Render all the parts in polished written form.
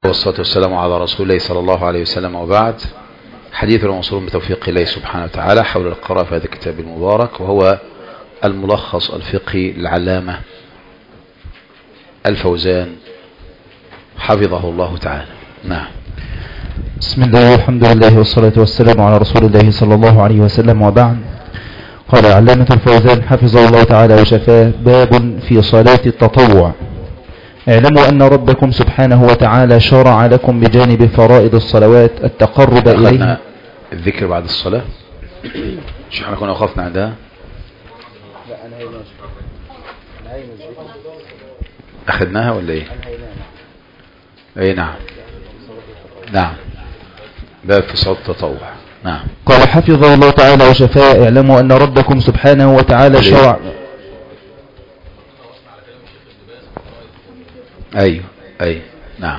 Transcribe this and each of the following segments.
والصلاة والسلام على رسول الله صلى الله عليه وسلم، وبعد. حديث الموصول بتوفيق الله سبحانه وتعالى حول القراءة في هذا الكتاب المبارك، وهو الملخص الفقهي للعلامة الفوزان حفظه الله تعالى. نعم. بسم الله والحمد لله والصلاة والسلام على رسول الله صلى الله عليه وسلم، وبعد. قال علامة الفوزان حفظه الله تعالى وشفاه: باب في صلاة التطوع. اعلموا أن ربكم سبحانه وتعالى شرع لكم بجانب فرائض الصلوات التقرب إليه. الذكر بعد الصلاة مش احنا كنا وقفنا عندها؟ أخذناها ولا ايه؟ ايه نعم. نعم، باب في صلاة التطوع. نعم. قال حفظه الله تعالى وشفاه: اعلموا أن ربكم سبحانه وتعالى شرع. أيوه نعم.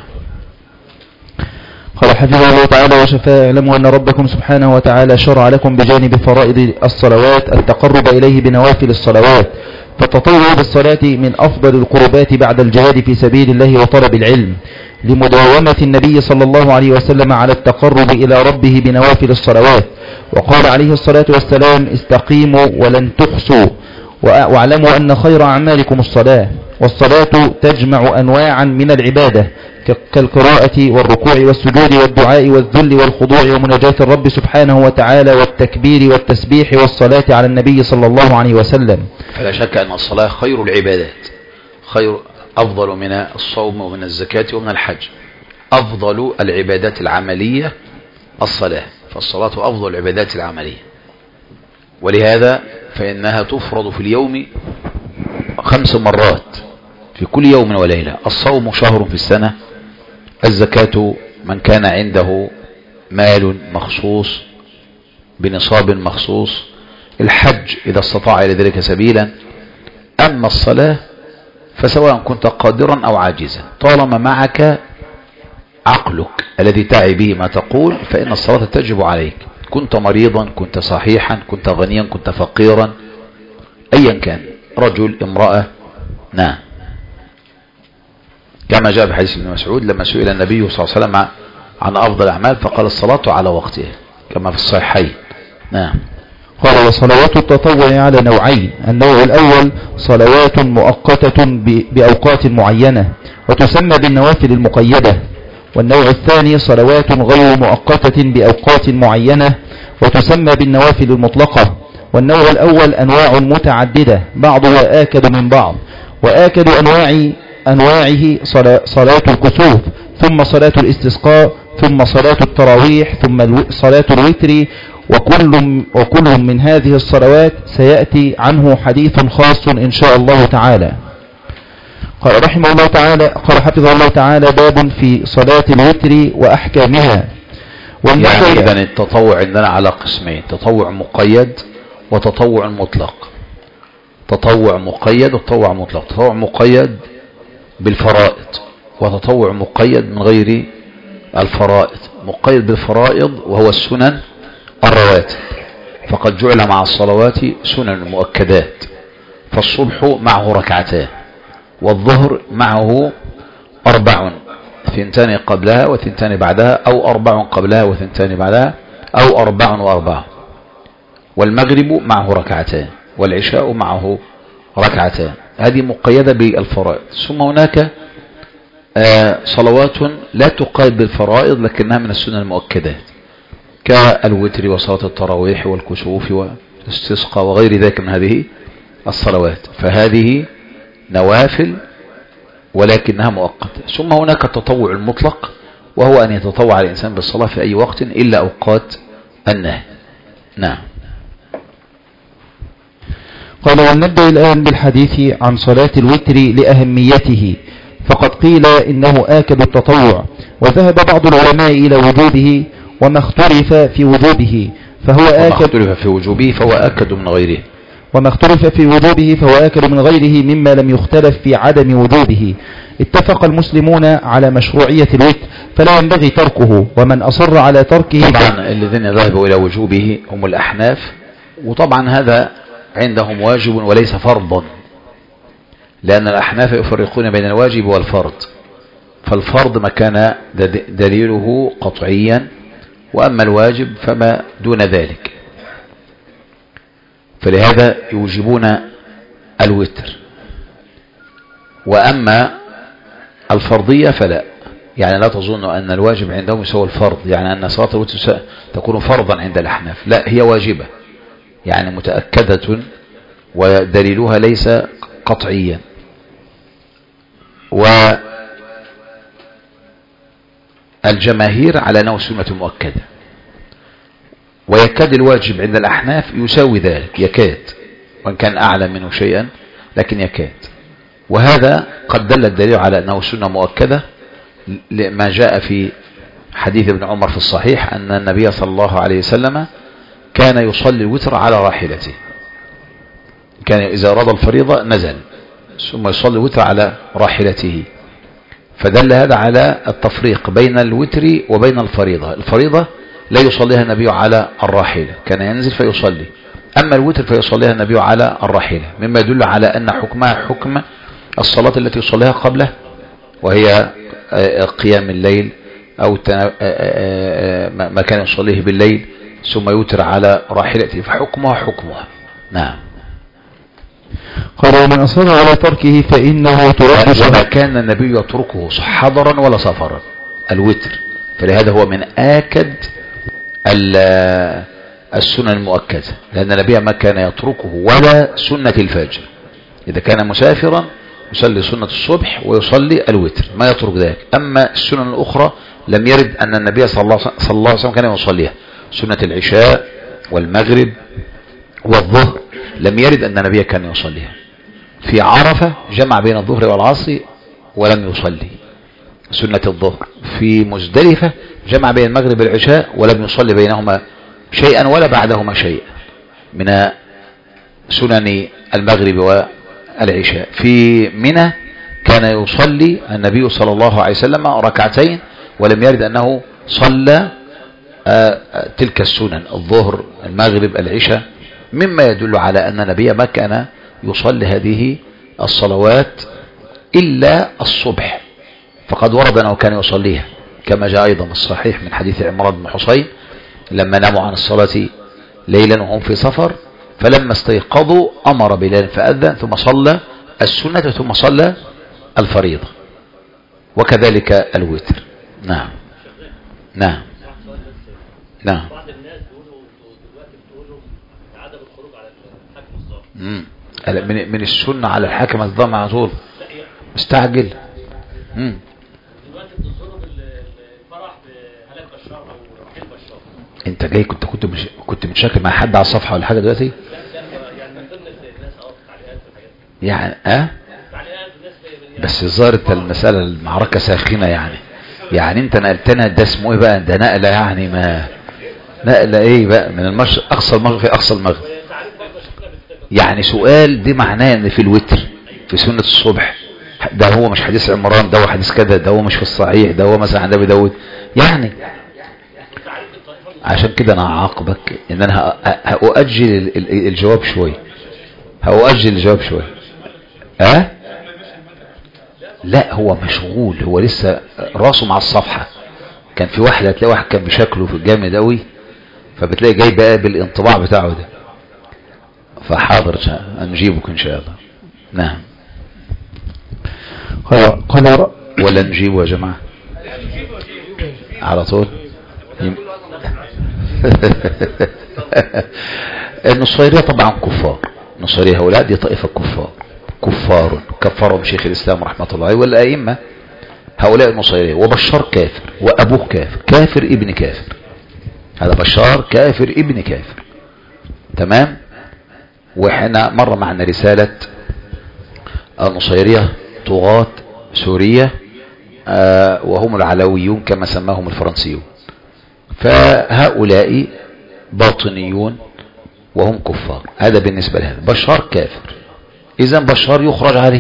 قال حفظه الله تعالى وشفاه: اعلموا أن ربكم سبحانه وتعالى شرع لكم بجانب فرائض الصلوات التقرب إليه بنوافل الصلوات، فالتطوع بالصلاة من أفضل القربات بعد الجهاد في سبيل الله وطلب العلم، لمداومة النبي صلى الله عليه وسلم على التقرب إلى ربه بنوافل الصلوات. وقال عليه الصلاة والسلام: استقيموا ولن تحصوا، واعلموا أن خير أعمالكم الصلاة. والصلاة تجمع أنواعا من العبادة كالقراءة والركوع والسجود والدعاء والذل والخضوع ومناجاة الرب سبحانه وتعالى والتكبير والتسبيح والصلاة على النبي صلى الله عليه وسلم. فلا شك أن الصلاة خير العبادات، أفضل من الصوم ومن الزكاة ومن الحج. أفضل العبادات العملية الصلاة، فالصلاة أفضل العبادات العملية، ولهذا فإنها تفرض في اليوم 5 مرات في كل يوم وليلة. الصوم شهر في السنة، الزكاة من كان عنده مال مخصوص بنصاب مخصوص، الحج إذا استطاع إلى ذلك سبيلا. أما الصلاة فسواء كنت قادرا أو عاجزا، طالما معك عقلك الذي تعي به ما تقول فإن الصلاة تجب عليك، كنت مريضا، كنت صحيحا، كنت غنيا، كنت فقيرا، أيا كان، رجل، امرأة. نعم، كما جاء في حديث ابن مسعود لما سئل النبي صلى الله عليه وسلم عن أفضل الأعمال فقال الصلاة على وقتها، كما في الصحيحين. نعم. قال: وصلوات التطوع على نوعين: النوع الأول صلوات مؤقتة بأوقات معينة وتسمى بالنوافل المقيدة، والنوع الثاني صلوات غير مؤقتة بأوقات معينة وتسمى بالنوافل المطلقة. والنوع الأول أنواع متعددة بعضها آكد من بعض، وآكد أنواعه صلاة الكسوف، ثم صلاة الاستسقاء، ثم صلاة التراويح، ثم صلاة الوتر، وكل من هذه الصلوات سيأتي عنه حديث خاص إن شاء الله تعالى. قال رحمه الله تعالى، قال حفظه الله تعالى: باب في صلاة الوتر وأحكامها. يعني إذن التطوع عندنا على قسمين: تطوع مقيد وتطوع مطلق. تطوع مقيد وتطوع مطلق. تطوع مقيد بالفرائض، وتطوع مقيد من غير الفرائض. مقيد بالفرائض وهو السنن الرواتب، فقد جعل مع الصلوات سنن مؤكدات، فالصبح معه 2 ركعتان، والظهر معه 4، 2 قبلها و2 بعدها، أو 4 قبلها و2 بعدها، أو 4 و4. والمغرب معه 2 ركعتان، والعشاء معه 2 ركعتان. هذه مقيدة بالفرائض. ثم هناك صلوات لا تقيد بالفرائض لكنها من السنن المؤكدات، كالوتر وصلاة التراويح والكسوف والاستسقاء وغير ذلك من هذه الصلوات، فهذه نوافل ولكنها مؤقتة. ثم هناك التطوع المطلق، وهو أن يتطوع الإنسان بالصلاة في أي وقت إلا أوقات النهي. نعم. قال: ونبدأ الآن بالحديث عن صلاة الوتر لأهميته، فقد قيل إنه آكد التطوع، وذهب بعض العلماء إلى وجوبه وما اختلف في وجوبه فهو آكد من غيره، وما اختلف في وجوبه فهو آكد من غيره مما لم يختلف في عدم وجوبه. اتفق المسلمون على مشروعية الوتر فلا ينبغي تركه، ومن أصر على تركه طبعا الذين ذهبوا إلى وجوبه هم الأحناف، وطبعا هذا عندهم واجب وليس فرضا، لأن الأحناف يفرقون بين الواجب والفرض، فالفرض ما كان دليله قطعيا، وأما الواجب فما دون ذلك. فلهذا يوجبون الوتر. وأما الفرضية فلا، يعني لا تظن أن الواجب عندهم يسوى الفرض، يعني أن صلاة الوتر تكون فرضا عند الأحناف، لا، هي واجبة يعني متأكدة ودليلها ليس قطعيا. والجماهير على أنه سنة مؤكدة، ويكاد الواجب عند الأحناف يساوي ذلك، يكاد، وإن كان أعلى منه شيئا لكن يكاد. وهذا قد دل الدليل على أنه سنة مؤكدة لما جاء في حديث ابن عمر في الصحيح أن النبي صلى الله عليه وسلم كان يصلي الوتر على راحلته، كان إذا أراد الفريضة نزل ثم يصلي الوتر على راحلته، فدل هذا على التفريق بين الوتر وبين الفريضة. الفريضة لا يصليها النبي على الراحلة، كان ينزل فيصلي، أما الوتر فيصليها النبي على الراحلة، مما يدل على أن حكمها حكم الصلاة التي يصليها قبله، وهي قيام الليل أو ما كان يصليه بالليل ثم يوتر على راحلته، فحكمها حكمها. نعم. قال: ومن أصر على تركه فإنه ترك. وما كان النبي يتركه حضرا ولا سفرا الوتر، فلهذا هو من آكد السنن المؤكدة، لأن النبي ما كان يتركه ولا سنة الفجر. إذا كان مسافرا يصلي سنة الصبح ويصلي الوتر، ما يترك ذلك. أما السنن الأخرى لم يرد أن النبي صلى الله عليه وسلم كان يصليها، سنة العشاء والمغرب والظهر لم يرد أن النبي كان يصليها. في عرفة جمع بين الظهر والعصر ولم يصلي سنة الظهر. في مزدلفة جمع بين المغرب والعشاء ولم يصلي بينهما شيئا ولا بعدهما شيئا من سنن المغرب والعشاء. في منى كان يصلي النبي صلى الله عليه وسلم ركعتين ولم يرد أنه صلى تلك السنن، الظهر المغرب العشاء، مما يدل على أن النبي ما كان يصلي هذه الصلوات إلا الصبح، فقد ورد أنه كان يصليها، كما جاء أيضا الصحيح من حديث عمران بن حصين لما ناموا عن الصلاة ليلا وهم في سفر، فلما استيقظوا أمر بلال فأذن ثم صلى السنة ثم صلى الفريضة، وكذلك الوتر. نعم. نعم. نعم. بعض الناس بيقولوا دلوقتي بتقولوا عدم الخروج على الحاكم الظالم من السنة على الحاكم الظالم على طول مستعجل. دلوقتي بتظهروا بالفرح بهلاك بشار او رحيل بشار. انت جاي كنت متشاكل مع حد على الصفحة ولا حاجة دلوقتي؟ يعني من ضمن الناس تعليقات والحاجات يعني تعليقات الناس بس ظهرت المسألة المعركة ساخنة يعني انت نقلتنا ده اسمه ايه بقى؟ ده نقلة يعني ما نقلة ايه بقى من المشرق اقصى المغرب في اقصى المغرب. يعني سؤال دي معناه ان في الوتر في سنة الصبح ده هو مش حديث عمران، ده هو حديث كذا، ده هو مش في الصحيح، ده هو مثلا عند ابي داود. يعني عشان كده انا هعاقبك ان انا هأؤجل الجواب شوية، لا هو مشغول، هو لسه راسه مع الصفحة. كان في واحد هتلاقي واحد كان بشكله في الجامد قوي، فبتلاقي جاي بقى بالانطباع بتاعه ده، فحاضر هنجيبك ان شاء الله. نعم. قال ولا نجيبه يا جماعة على طول. النصيرية طبعا كفار، النصيرية هؤلاء دي طائفة كفار كفرهم شيخ الإسلام رحمة الله عليه والأئمة. هؤلاء النصيرية، وبشار كافر وأبوه كافر ابن كافر، هذا بشار كافر ابن كافر. تمام. وحنا مر معنا رسالة النصيرية طغاة سوريا وهم العلويون كما سماهم الفرنسيون، فهؤلاء باطنيون وهم كفار. هذا بالنسبة لهذا بشار كافر، إذن بشار يخرج عليه،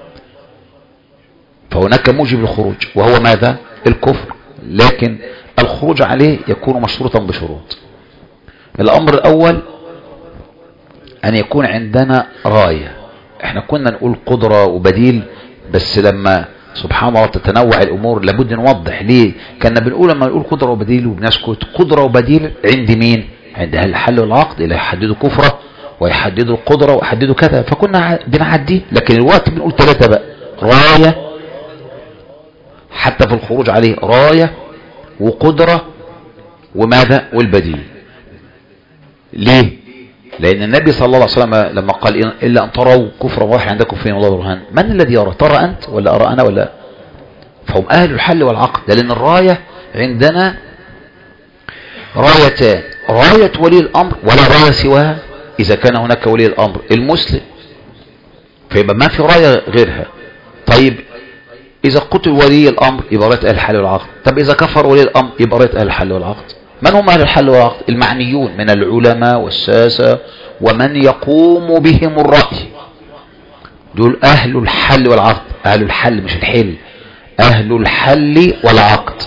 فهناك موجب للخروج وهو ماذا؟ الكفر، لكن الخروج عليه يكون مشروطا بشروط. الأمر الأول أن يكون عندنا راية. احنا كنا نقول قدرة وبديل، بس لما سبحان الله تتنوع الامور، لابد نوضح ليه. كنا بنقول لما نقول قدرة وبديل وبنسكت، قدرة وبديل عند مين؟ عند اهل الحل والعقد، اللي يحددوا كفرة ويحددوا القدرة ويحددوا كذا، فكنا بنعديه. لكن الوقت بنقول 3 بقى، راية حتى في الخروج عليه، راية وقدرة وماذا؟ والبديل. ليه؟ لأن النبي صلى الله عليه وسلم لما قال إلا أن تروا كفر واحد عندكم فيه الله برهان، من الذي يرى؟ ترى أنت ولا أرى أنا ولا؟ فهم أهل الحل والعقد. لأن الراية عندنا رايتان، راية ولي الأمر ولا راية سواها إذا كان هناك ولي الأمر المسلم، فيبقى ما في راية غيرها. طيب إذا قتل ولي الأمر يبقى راية أهل الحل والعقد. طب إذا كفر ولي الأمر يبقى راية أهل الحل والعقد. من هم أهل الحل والعقد؟ المعنيون من العلماء والساسة ومن يقوم بهم الرأي، دول أهل الحل والعقد. أهل الحل مش الحل، أهل الحل والعقد.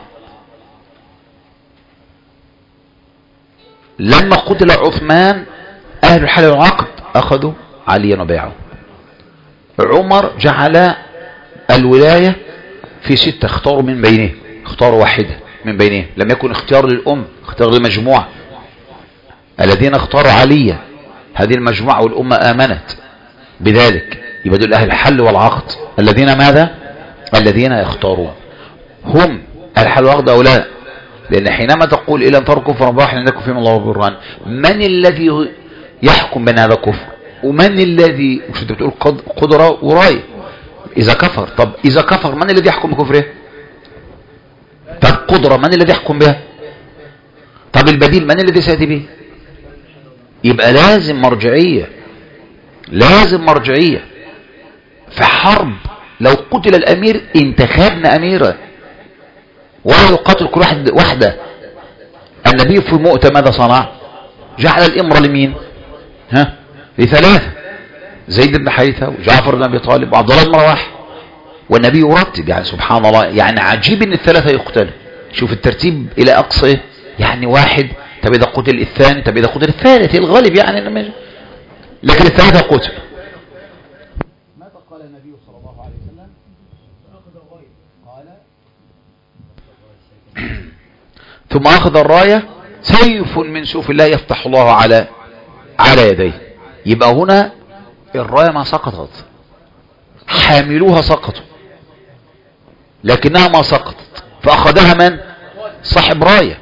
لما قتل عثمان أهل الحل والعقد أخذوا عليا وبيعوا. عمر جعل الولاية في 6، اختاروا من بينه، اختاروا واحدة من بينه، لم يكن اختيار للأم، اختيار للمجموعة. الذين اختاروا عليا هذه المجموعة والأمة آمنت بذلك، يبقى دول أهل الحل والعقد. الذين ماذا؟ الذين يختارون. هم أهل الحل والعقد أو لا؟ لأن حينما تقول إلا أن تروا كفرا واحدا عندكم فيهم الله برهان، من الذي يحكم بين هذا كفر؟ ومن الذي، مش انت بتقول قدرة وراية؟ إذا كفر، طب إذا كفر من الذي يحكم بكفره؟ طب قدرة من الذي يحكم بها؟ طب البديل من الذي سيأتي به؟ يبقى لازم مرجعية، لازم مرجعية. في حرب لو قتل الأمير انتخبنا أميرا ولا يقاتل كل واحد وحده. النبي في مؤتة ماذا صنع؟ جعل الإمرة لمين؟ ل3، زيد بن حارثة وجعفر بن أبي طالب وعبد الله بن رواحة. والنبي يرتب، يعني سبحان الله، يعني عجيب ان ال3 يقتلوا. شوف الترتيب الى اقصى، يعني واحد، طب اذا قتل الثاني، طب اذا قتل الثالث، الغالب يعني، لكن ال3 قتل. ماذا قال النبي صلى الله عليه وسلم؟ قال ثم اخذ الراية سيف من سيوف الله يفتح الله على يديه. يبقى هنا الراية ما سقطت، حاملوها سقطوا لكنها ما سقطت، فأخذها من؟ صاحب راية،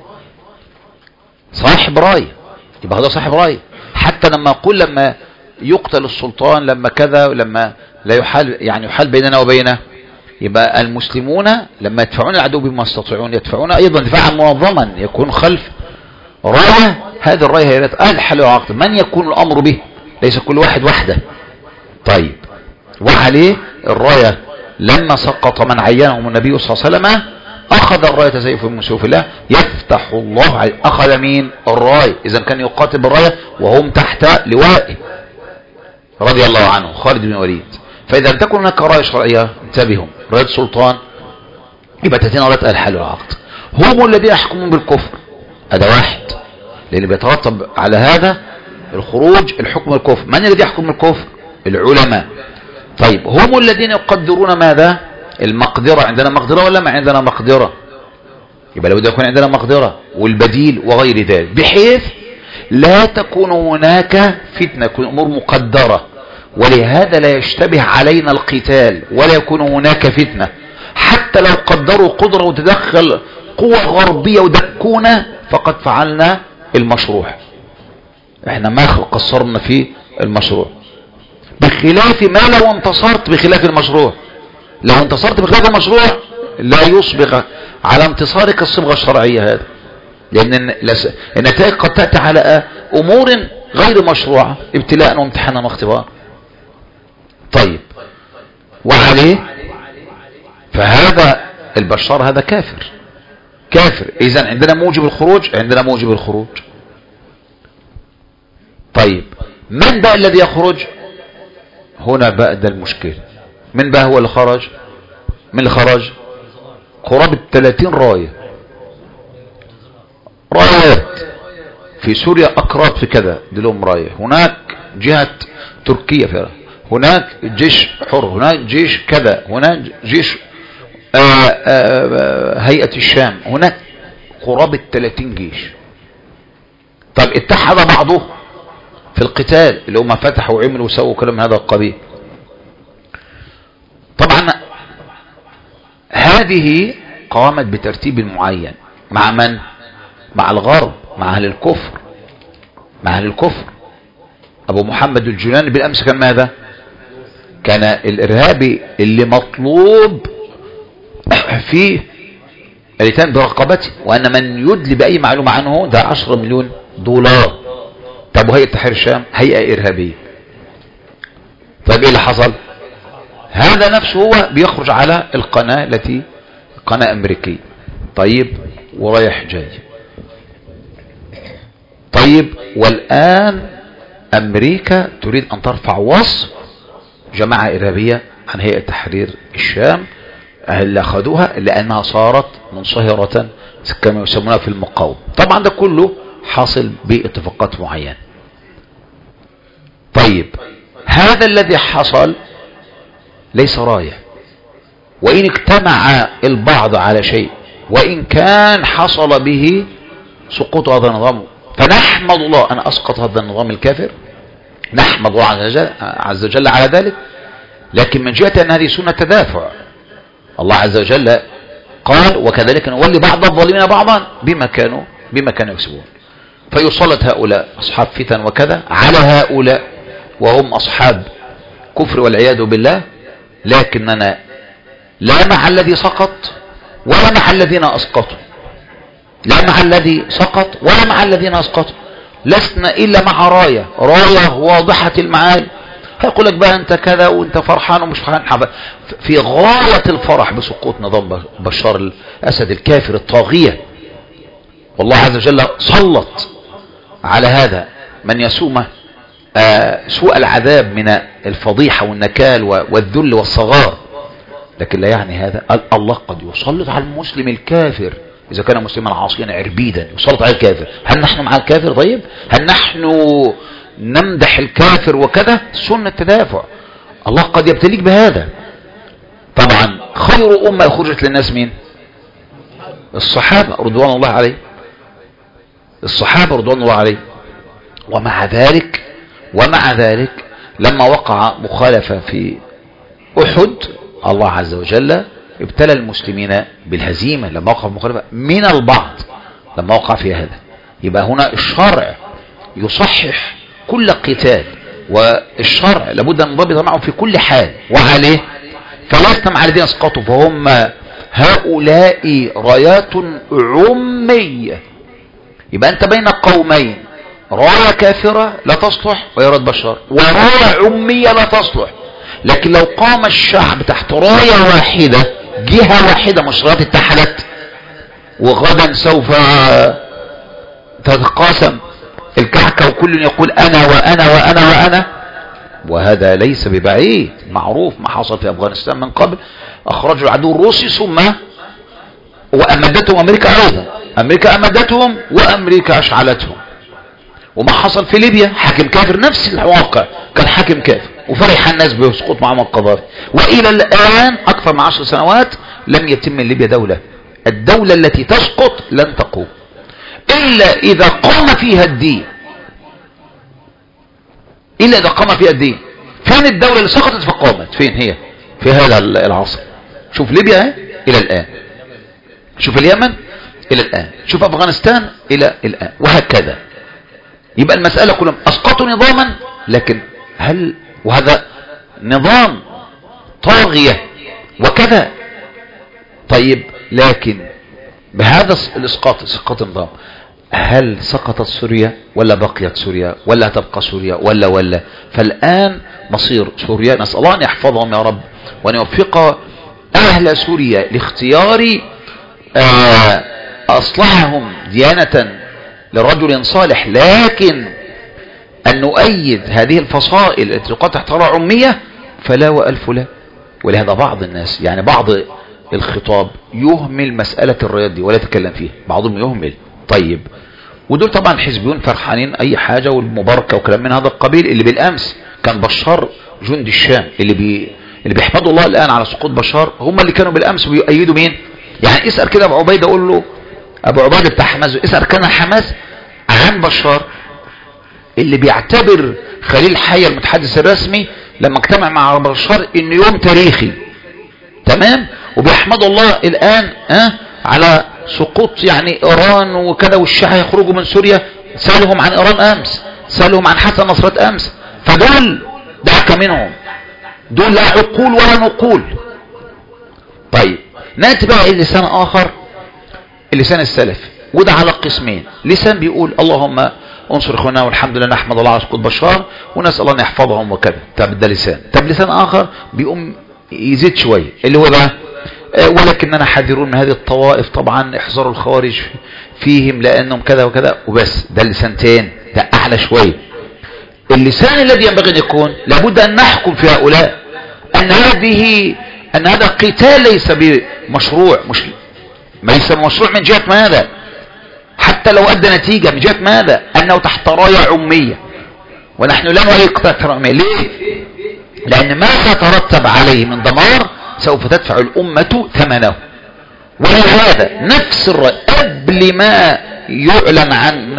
صاحب راية. يبقى هذا صاحب راية. حتى لما أقول لما يقتل السلطان، لما كذا، لما لا يحال، يعني يحال بيننا وبينه، يبقى المسلمون لما يدفعون العدو بما يستطيعون يدفعون أيضا دفاعا منظما يكون خلف راية. هذه الراية هي أهل الحل والعقد، من يكون الأمر به، ليس كل واحد وحده. طيب، وعليه الراية لما سقط من عينهم النبي صلى الله عليه وسلم أخذ الراية سيف من سيوف الله يفتح الله عليه. أخذ مين؟ الراية. إذا كان يقاتل بالراية وهم تحت لوائه رضي الله عنه خالد بن الوليد. فإذا لم تكن هناك راية شرعية انتبهوا، راية سلطان، يبقى تأتينا راية الحل والعقد. هم الذين يحكمون بالكفر، هذا واحد، لأن بيترتب على هذا الخروج الحكم الكفر. من الذي يحكم بالكفر؟ العلماء. طيب، هم الذين يقدرون ماذا؟ المقدرة. عندنا مقدرة ولا ما عندنا مقدرة؟ يبقى لابد يكون عندنا مقدرة والبديل وغير ذلك، بحيث لا تكون هناك فتنة، تكون أمور مقدرة. ولهذا لا يشتبه علينا القتال ولا يكون هناك فتنة. حتى لو قدروا قدرة وتدخل قوة غربية ودكونا فقد فعلنا المشروع، احنا ما قصرنا في المشروع، بخلاف ما لو انتصرت بخلاف المشروع. لو انتصرت بخلاف المشروع لا يصبغ على انتصارك الصبغة الشرعية هذا، لأن النتائج قد تأتي على أمور غير مشروعة، ابتلاء وامتحانا واختبار. طيب، وعليه فهذا البشار هذا كافر، كافر. إذن عندنا موجب الخروج، عندنا موجب الخروج. طيب، من بقى الذي يخرج؟ هنا بقى ده المشكلة. من بقى هو اللي خرج؟ من اللي خرج؟ قرابة 30 راية، رايات في سوريا، أكراد في كذا دلهم راية، هناك جهة تركيا فيها، هناك جيش حر، هناك جيش كذا، هناك جيش هيئة الشام، هناك قرابة 30 جيش. طب اتحد بعضه في القتال اللي هم فتحوا وعملوا وسووا كلام من هذا القبيل. طبعا هذه قامت بترتيب معين مع من؟ مع الغرب، مع اهل الكفر، مع اهل الكفر. ابو محمد الجولاني بالامس كان ماذا؟ كان الارهابي اللي مطلوب فيه الاتيان برقبته، وان من يدلي باي معلومه عنه ده 10 مليون دولار. طب وهيئه تحرير الشام هيئه ارهابيه. طيب ايه اللي حصل؟ هذا نفسه هو بيخرج على القناه التي قناه امريكيه. طيب ورايح جاي. طيب والان امريكا تريد ان ترفع وصف جماعه ارهابيه عن هيئه تحرير الشام اللي اخذوها لانها صارت منصهرة كما يسمونها في المقاومة. طبعا ده كله حاصل باتفاقات معينة. طيب هذا الذي حصل ليس راية، وان اجتمع البعض على شيء وان كان حصل به سقوط هذا النظام، فنحمد الله ان اسقط هذا النظام الكافر، نحمد الله عز وجل على ذلك. لكن من جهة ان هذه سنة تدافع، الله عز وجل قال وكذلك نولي بعض الظالمين بعضا بما كانوا يكسبون. فيسلط هؤلاء اصحاب فتن وكذا على هؤلاء وهم اصحاب كفر والعياذ بالله. لكننا لا مع الذي سقط ولا مع الذين اسقطوا، لا مع الذي سقط ولا مع الذين اسقطوا، لسنا الا مع راية واضحة المعالي. هيقول لك بقى انت كذا وانت فرحان ومش فرحان، في غاية الفرح بسقوط نظام بشار الاسد الكافر الطاغية. والله عز وجل سلط على هذا من يسومه سوء العذاب من الفضيحة والنكال والذل والصغار. لكن لا يعني هذا الله قد يسلط على المسلم الكافر اذا كان مسلما عاصيا عربيدا، يسلط على الكافر. هل نحن مع الكافر؟ طيب هل نحن نمدح الكافر وكذا؟ سنة تدافع. الله قد يبتليك بهذا. طبعا خير أمة أخرجت للناس مين؟ الصحابة رضوان الله عليه، الصحابة رضوان الله عليه. ومع ذلك لما وقع مخالفة في أحد الله عز وجل ابتلى المسلمين بالهزيمة لما وقع مخالفة من البعض لما وقع في هذا. يبقى هنا الشرع يصحح كل قتال، والشرع لابد ان نضبط معه في كل حال وعليه. فلسنا مع الذين اسقطوا، فهم هؤلاء رايات عمية. يبقى انت بين قومين، راية كافرة لا تصلح ويرد بشار، وراية عمية لا تصلح. لكن لو قام الشعب تحت راية واحدة، جهة واحدة، مش رايات اتحدت وغدا سوف تتقاسم الكعكة وكل يقول انا وانا وانا وانا، وهذا ليس ببعيد. معروف ما حصل في افغانستان من قبل، اخرجوا العدو الروسي ثم وامدتهم امريكا ايضا، امريكا امدتهم وامريكا اشعلتهم. وما حصل في ليبيا، حاكم كافر، نفس الواقع، كان حاكم كافر وفرح الناس بسقوط معمر القذافي. والى الان اكثر من 10 سنوات لم يتم من ليبيا دولة. الدولة التي تسقط لن تقوم الا اذا قام فيها الدين، الا اذا قام فيها الدين. فين الدولة اللي سقطت فقامت؟ فين هي في هذا العصر؟ شوف ليبيا الى الان، شوف اليمن الى الان، شوف افغانستان الى الان، وهكذا. يبقى المسألة كلهم اسقطوا نظاما، لكن هل وهذا نظام طاغية وكذا. طيب لكن بهذا اسقاط النظام، هل سقطت سوريا ولا بقيت سوريا ولا تبقى سوريا ولا؟ فالآن مصير سوريا نسأل الله أن يحفظهم يا رب وأن يوفق أهل سوريا لاختيار أصلحهم ديانة لرجل صالح. لكن أن نؤيد هذه الفصائل التي تقال تحت راية عمية فلا وألف لا. ولهذا بعض الناس يعني بعض الخطاب يهمل مسألة الرايات دي ولا يتكلم فيها، بعضهم يهمل. طيب ودول طبعا حزبيون فرحانين اي حاجة والمباركة وكلام من هذا القبيل، اللي بالامس كان بشار جندي الشام اللي بيحمدوا الله الآن على سقوط بشار، هم اللي كانوا بالأمس بيؤيدوا مين؟ يعني اسأل كده أبو عبيدة، قول له أبو عبيدة بتاع حماس، اسأل كان حماس عن بشار اللي بيعتبر خليل حي المتحدث الرسمي لما اجتمع مع بشار إنه يوم تاريخي، تمام؟ وبيحمدوا الله الآن على سقوط يعني إيران وكذا، والشيعة يخرجوا من سوريا. سألهم عن إيران أمس، سألهم عن حسن نصرت أمس، فدول دعك منهم، دول لا عقول ولا نقول. طيب نأتي بقى اللسان آخر، اللسان السلفي، وده على قسمين. لسان بيقول اللهم انصر اخواننا والحمد لله نحمد الله على سقوط بشار ونسأل الله ان يحفظهم وكذا. طب ده لسان. طب لسان آخر بيقوم يزيد شوية، اللي هو بقى ولكننا حذرون من هذه الطوائف، طبعا احذروا الخوارج فيهم لأنهم كذا وكذا وبس. ده اللسانتين، ده أعلى شوية. اللسان الذي ينبغي أن يكون لابد أن نحكم في هؤلاء أن هذا قتال ليس بمشروع، ليس مشروع من جهة ماذا؟ حتى لو أدى نتيجة من جهة ماذا؟ أنه تحت راية عمية، ونحن لا نريد قتال عمية. ليه؟ لأن ما سيترتب عليه من دمار سوف تدفع الأمة ثمنه. ولهذا نفس الرأي قبل ما يعلن عن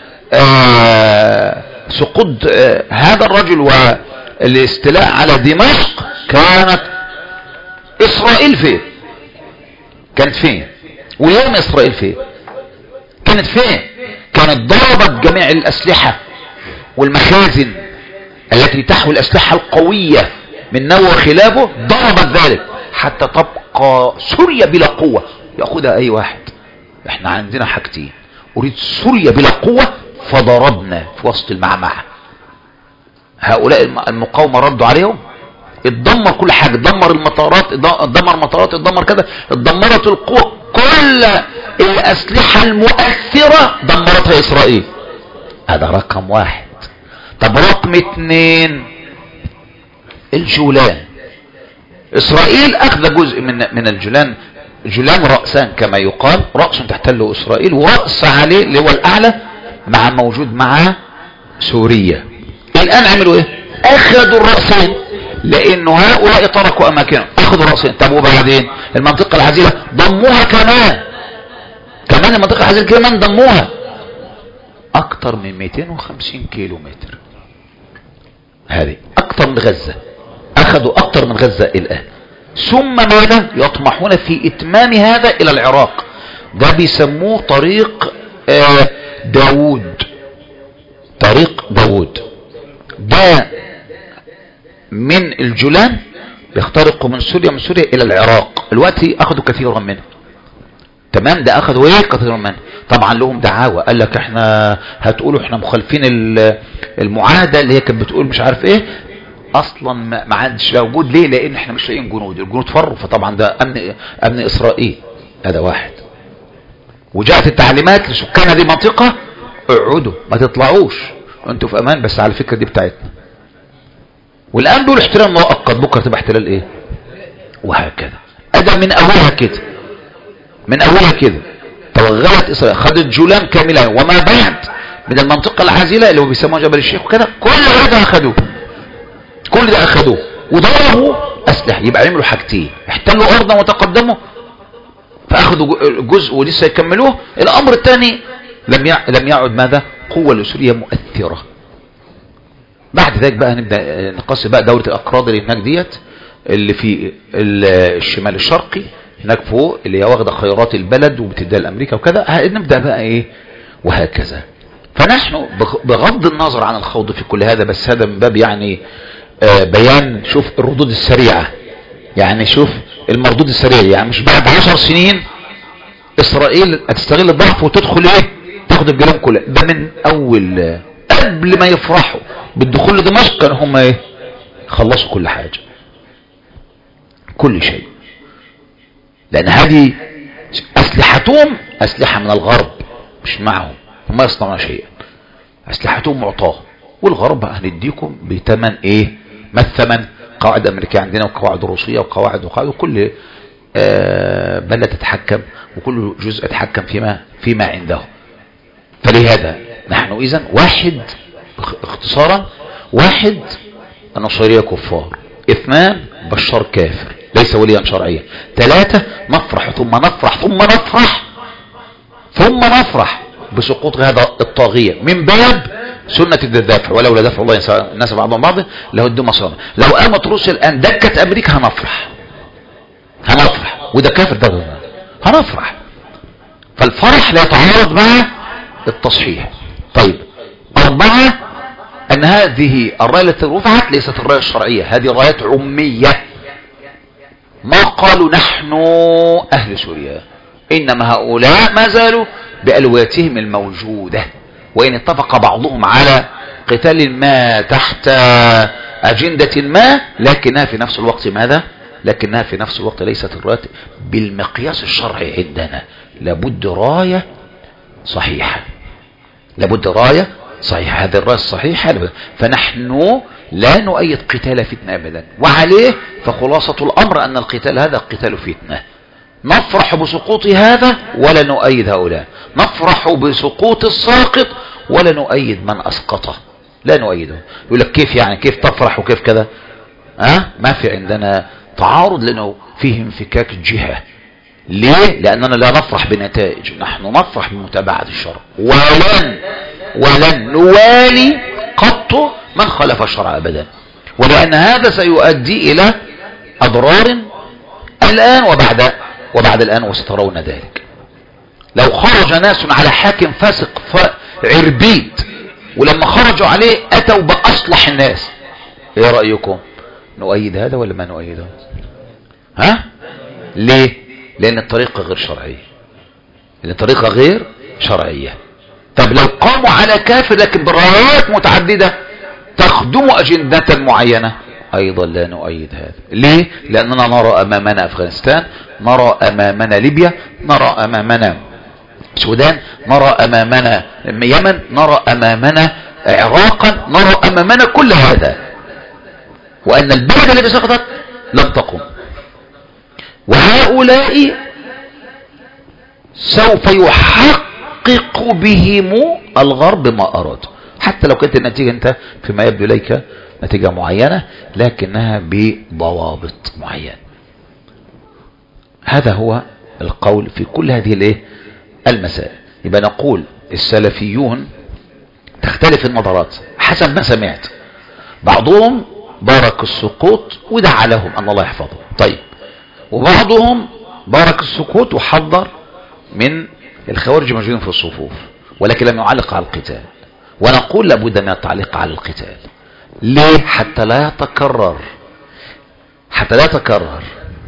سقوط هذا الرجل والاستيلاء على دمشق، كانت إسرائيل فين؟ كانت فين؟ ويوم إسرائيل فين؟ كانت فين؟ كانت ضربت جميع الأسلحة والمخازن التي تحوي الأسلحة القوية من نوى خلافه، ضربت ذلك حتى تبقى سوريا بلا قوة يأخذها أي واحد. احنا عندنا حاجتين، أريد سوريا بلا قوة، فضربنا في وسط المعمعة. هؤلاء المقاومة ردوا عليهم، اتدمر كل حاجة، اتدمر المطارات، اتدمر كذا، اتدمرت القوة، كل الأسلحة المؤثرة دمرتها إسرائيل. هذا رقم واحد. طب رقم 2، الجولان. إسرائيل أخذ جزء من الجولان. جولان رأسان كما يقال، رأس تحتله إسرائيل ورأس عليه اللي هو الأعلى موجود مع سوريا. الآن عملوا إيه؟ أخذوا الرأسين، لأنه هؤلاء تركوا أماكنهم، أخذوا الرأسين. طب وبعدين المنطقة العزيلة ضموها كمان المنطقة العزيلة كمان ضموها أكثر من 250 كيلو متر. هذه أكثر من غزة، أخذوا أكثر من غزة الآن. ثم ماذا؟ يطمحون في إتمام هذا إلى العراق. ده بيسموه طريق داود، طريق داود. ده من الجولان بيخترقوا من سوريا إلى العراق. الوقت أخذوا كثيرا منه، تمام؟ ده أخذوا إيه؟ كثيرا منه. طبعا لهم دعاوى، قال لك احنا هتقولوا احنا مخالفين المعاهدة اللي هي كانت بتقول مش عارف ايه. اصلا ما عادش موجود. ليه؟ لان احنا مش لاقيين جنود، الجنود فروا، فطبعا ده امن اسرائيل. هذا واحد. وجاءت التعليمات لسكان هذه المنطقة، اقعدوا ما تطلعوش، انتوا في امان، بس على فكرة دي بتاعتنا. والان دول احتلال مؤقت، بكره تبقى احتلال ايه؟ وهكذا. ادم من اولها كده توغلت اسرائيل، خدت جولان كاملة وما بعد من المنطقة العازلة اللي هو بيسموها جبل الشيخ وكذا، كل هذا اخذوه، كل ده اخذوه وضربوا اسلحه. يبقى عملوا حاجتين، احتلوا ارضا وتقدموا، فاخذوا جزء ولسه يكملوه. الامر الثاني لم يعد ماذا؟ قوه لسوريا مؤثره. بعد ذلك بقى نبدا نقص بقى دوله الاكراد اللي هناك ديت، اللي في الشمال الشرقي هناك فوق، اللي هي واخده خيرات البلد وبتديها لامريكا وكذا. نبدا بقى ايه وهكذا. فنحن بغض النظر عن الخوض في كل هذا، بس هذا من باب يعني بيان. شوف الردود السريعة، يعني شوف المردود السريع. يعني مش بعد 10 سنين إسرائيل هتستغل الضعف وتدخل ايه؟ تاخد الجنوب كله. ده من اول قبل ما يفرحوا بالدخول لدمشق كانوا هم ايه؟ خلصوا كل حاجة، كل شيء. لان هذه اسلحتهم اسلحة من الغرب، مش معهم، هم يصنعون شيئا. اسلحتهم معطاه، والغرب هنديكم بثمن ايه؟ ما الثمن؟ قواعد امريكيه عندنا، وقواعد روسيه، وقواعد وكل بلد تتحكم، وكل جزء يتحكم فيما عنده. فلهذا نحن اذا واحد، اختصارا واحد النصيرية كفار. 2 بشار كافر ليس وليا شرعيا. 3 نفرح ثم نفرح ثم نفرح ثم نفرح بسقوط هذا الطاغية من باب سنة الدافع، ولولا دفع الله الناس بعضهم بعض لهدوا مصانع. لو قامت روسيا الآن دكت أمريكا هنفرح وده كافر ده هنفرح. فالفرح لا يتعارض مع التصحيح. طيب 4 أن هذه الراية التي رفعت ليست الراية الشرعية، هذه رايات عمية. ما قالوا نحن أهل سوريا، إنما هؤلاء ما زالوا بألواتهم الموجودة، وإن اتفق بعضهم على قتال ما تحت أجندة ما، لكنها في نفس الوقت ماذا؟ لكنها في نفس الوقت ليست الراية بالمقياس الشرعي عندنا. لابد راية صحيحة، لابد راية صحيحة. هذه الراية الصحيحة، فنحن لا نؤيد قتال فتنة أبدا. وعليه فخلاصة الأمر أن القتال هذا قتال فتنة. نفرح بسقوط هذا ولا نؤيد هؤلاء، نفرح بسقوط الساقط ولا نؤيد من أسقطه، لا نؤيده. يقول لك كيف يعني، كيف تفرح وكيف كذا؟ ما في عندنا تعارض، لأنه فيه انفكاك جهة. ليه؟ لأننا لا نفرح بنتائج، نحن نفرح بمتابعة الشرع، ولن نوالي قط من خالف الشرع أبدا. ولأن هذا سيؤدي إلى أضرار الآن وبعد الآن، وسترون ذلك. لو خرج ناس على حاكم فاسق عربيد، ولما خرجوا عليه أتوا بأصلح الناس، ايه رأيكم؟ نؤيد هذا ولا ما نؤيده؟ ليه؟ لأن الطريقة غير شرعية، لأن الطريقة غير شرعية. طب لو قاموا على كافر لكن برايات متعددة تخدم أجندة معينة، أيضا لا نؤيد هذا. ليه؟ لأننا نرى أمامنا أفغانستان، نرى أمامنا ليبيا، نرى أمامنا السودان، نرى أمامنا اليمن، نرى أمامنا عراقا، نرى أمامنا كل هذا، وأن البلد التي سقطت لم تقم. وهؤلاء سوف يحقق بهم الغرب ما أراد، حتى لو كانت النتيجة أنت فيما يبدو إليك نتيجة معينة لكنها بضوابط معينة. هذا هو القول في كل هذه المسائل. يبقى نقول السلفيون تختلف النظرات حسب ما سمعت. بعضهم بارك السقوط ودعا لهم أن الله يحفظهم، طيب، وبعضهم بارك السقوط وحذر من الخوارج موجودين في الصفوف، ولكن لم يعلق على القتال. ونقول لابد من التعليق على القتال. ليه؟ حتى لا يتكرر.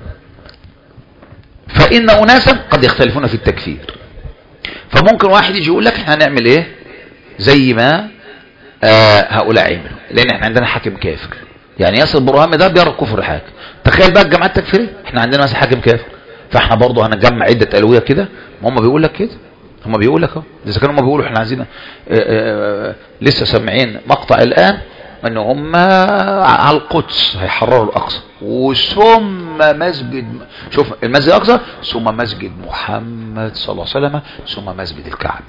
فإن أناسا قد يختلفون في التكفير، فممكن واحد يجي يقول لك احنا هنعمل ايه زي ما هؤلاء عملوا، لان احنا عندنا حاكم كافر. يعني ياسر برهامي ده بيرى كفر الحاكم. تخيل بقى الجماعات التكفيريه، احنا عندنا مثلا حاكم كافر، فاحنا برضه هنجمع عده الويه كده. ما هم بيقول لك كده، هم بيقول لك اهو، اذا كانوا هم بيقولوا احنا عايزين لسه سامعين مقطع الان ان هم على القدس هيحرروا الاقصى، وثم مسجد، شوف المسجد الاقصى، ثم مسجد محمد صلى الله عليه وسلم، ثم مسجد الكعبه.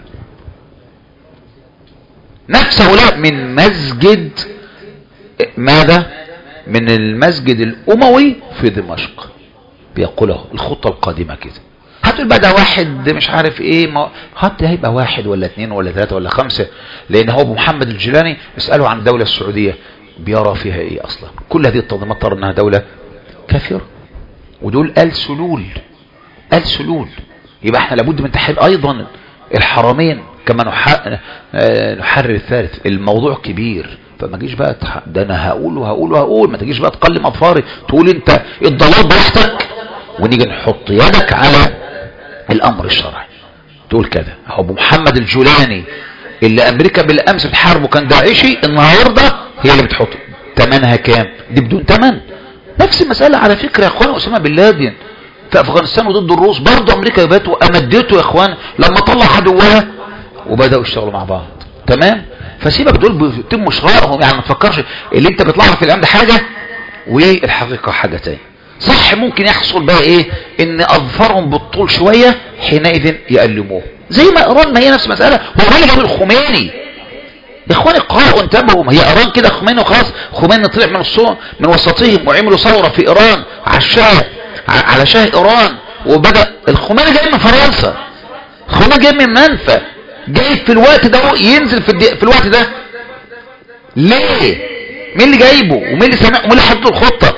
نفس هؤلاء من مسجد ماذا؟ من المسجد الاموي في دمشق. بيقوله الخطه القادمه كده، هتقول بقى ده واحد مش عارف ايه، هيبقى 1 ولا 2 ولا 3 ولا 5، لان هو ابو محمد الجيلاني اسأله عن الدولة السعودية بيرى فيها ايه اصلا. كل هذه التنظيمات ترى انها دولة كافرة، ودول آل سلول. يبقى احنا لابد من تحرير ايضا الحرمين كما نحرر الثالث. الموضوع كبير، فما تجيش بقى ده انا هقول، ما تجيش بقى تقلم اظفاري تقول انت الضلال براحتك، ونيجي نحط يدك على الامر الشرعي تقول كذا. ابو محمد الجولاني اللي امريكا بالامس بتحاربه كان داعشي، النهارده هي اللي بتحط ثمنها كام؟ دي بدون ثمن. نفس المساله على فكره يا اخوان اسامه بن لادن في افغانستان وضد الروس، برضه امريكا جابته امدته يا اخوان لما طلع عدوها وبداوا يشتغلوا مع بعض. تمام؟ فسيبك دول بيتم شرائهم، يعني ما تفكرش اللي انت بيطلع لك في الايام ده حاجه والحقيقه حاجه ثانيه. صح ممكن يحصل بقى ايه ان اظفارهم بالطول شويه، حينئذ يألموه زي ما ايران، ما هي نفس المساله. هو الراجل الخميني يا اخواني اقرأوا انتبهوا، هي ايران كده خميني وخلاص، خميني طلع من وسطهم وعملوا ثورة في ايران على شاه ايران، وبدأ الخميني جاي من فرنسا، الخميني جاي من منفى، جاي في الوقت ده ينزل في الوقت ده ليه؟ مين اللي جايبه ومين اللي سامع ومين اللي حط الخطة؟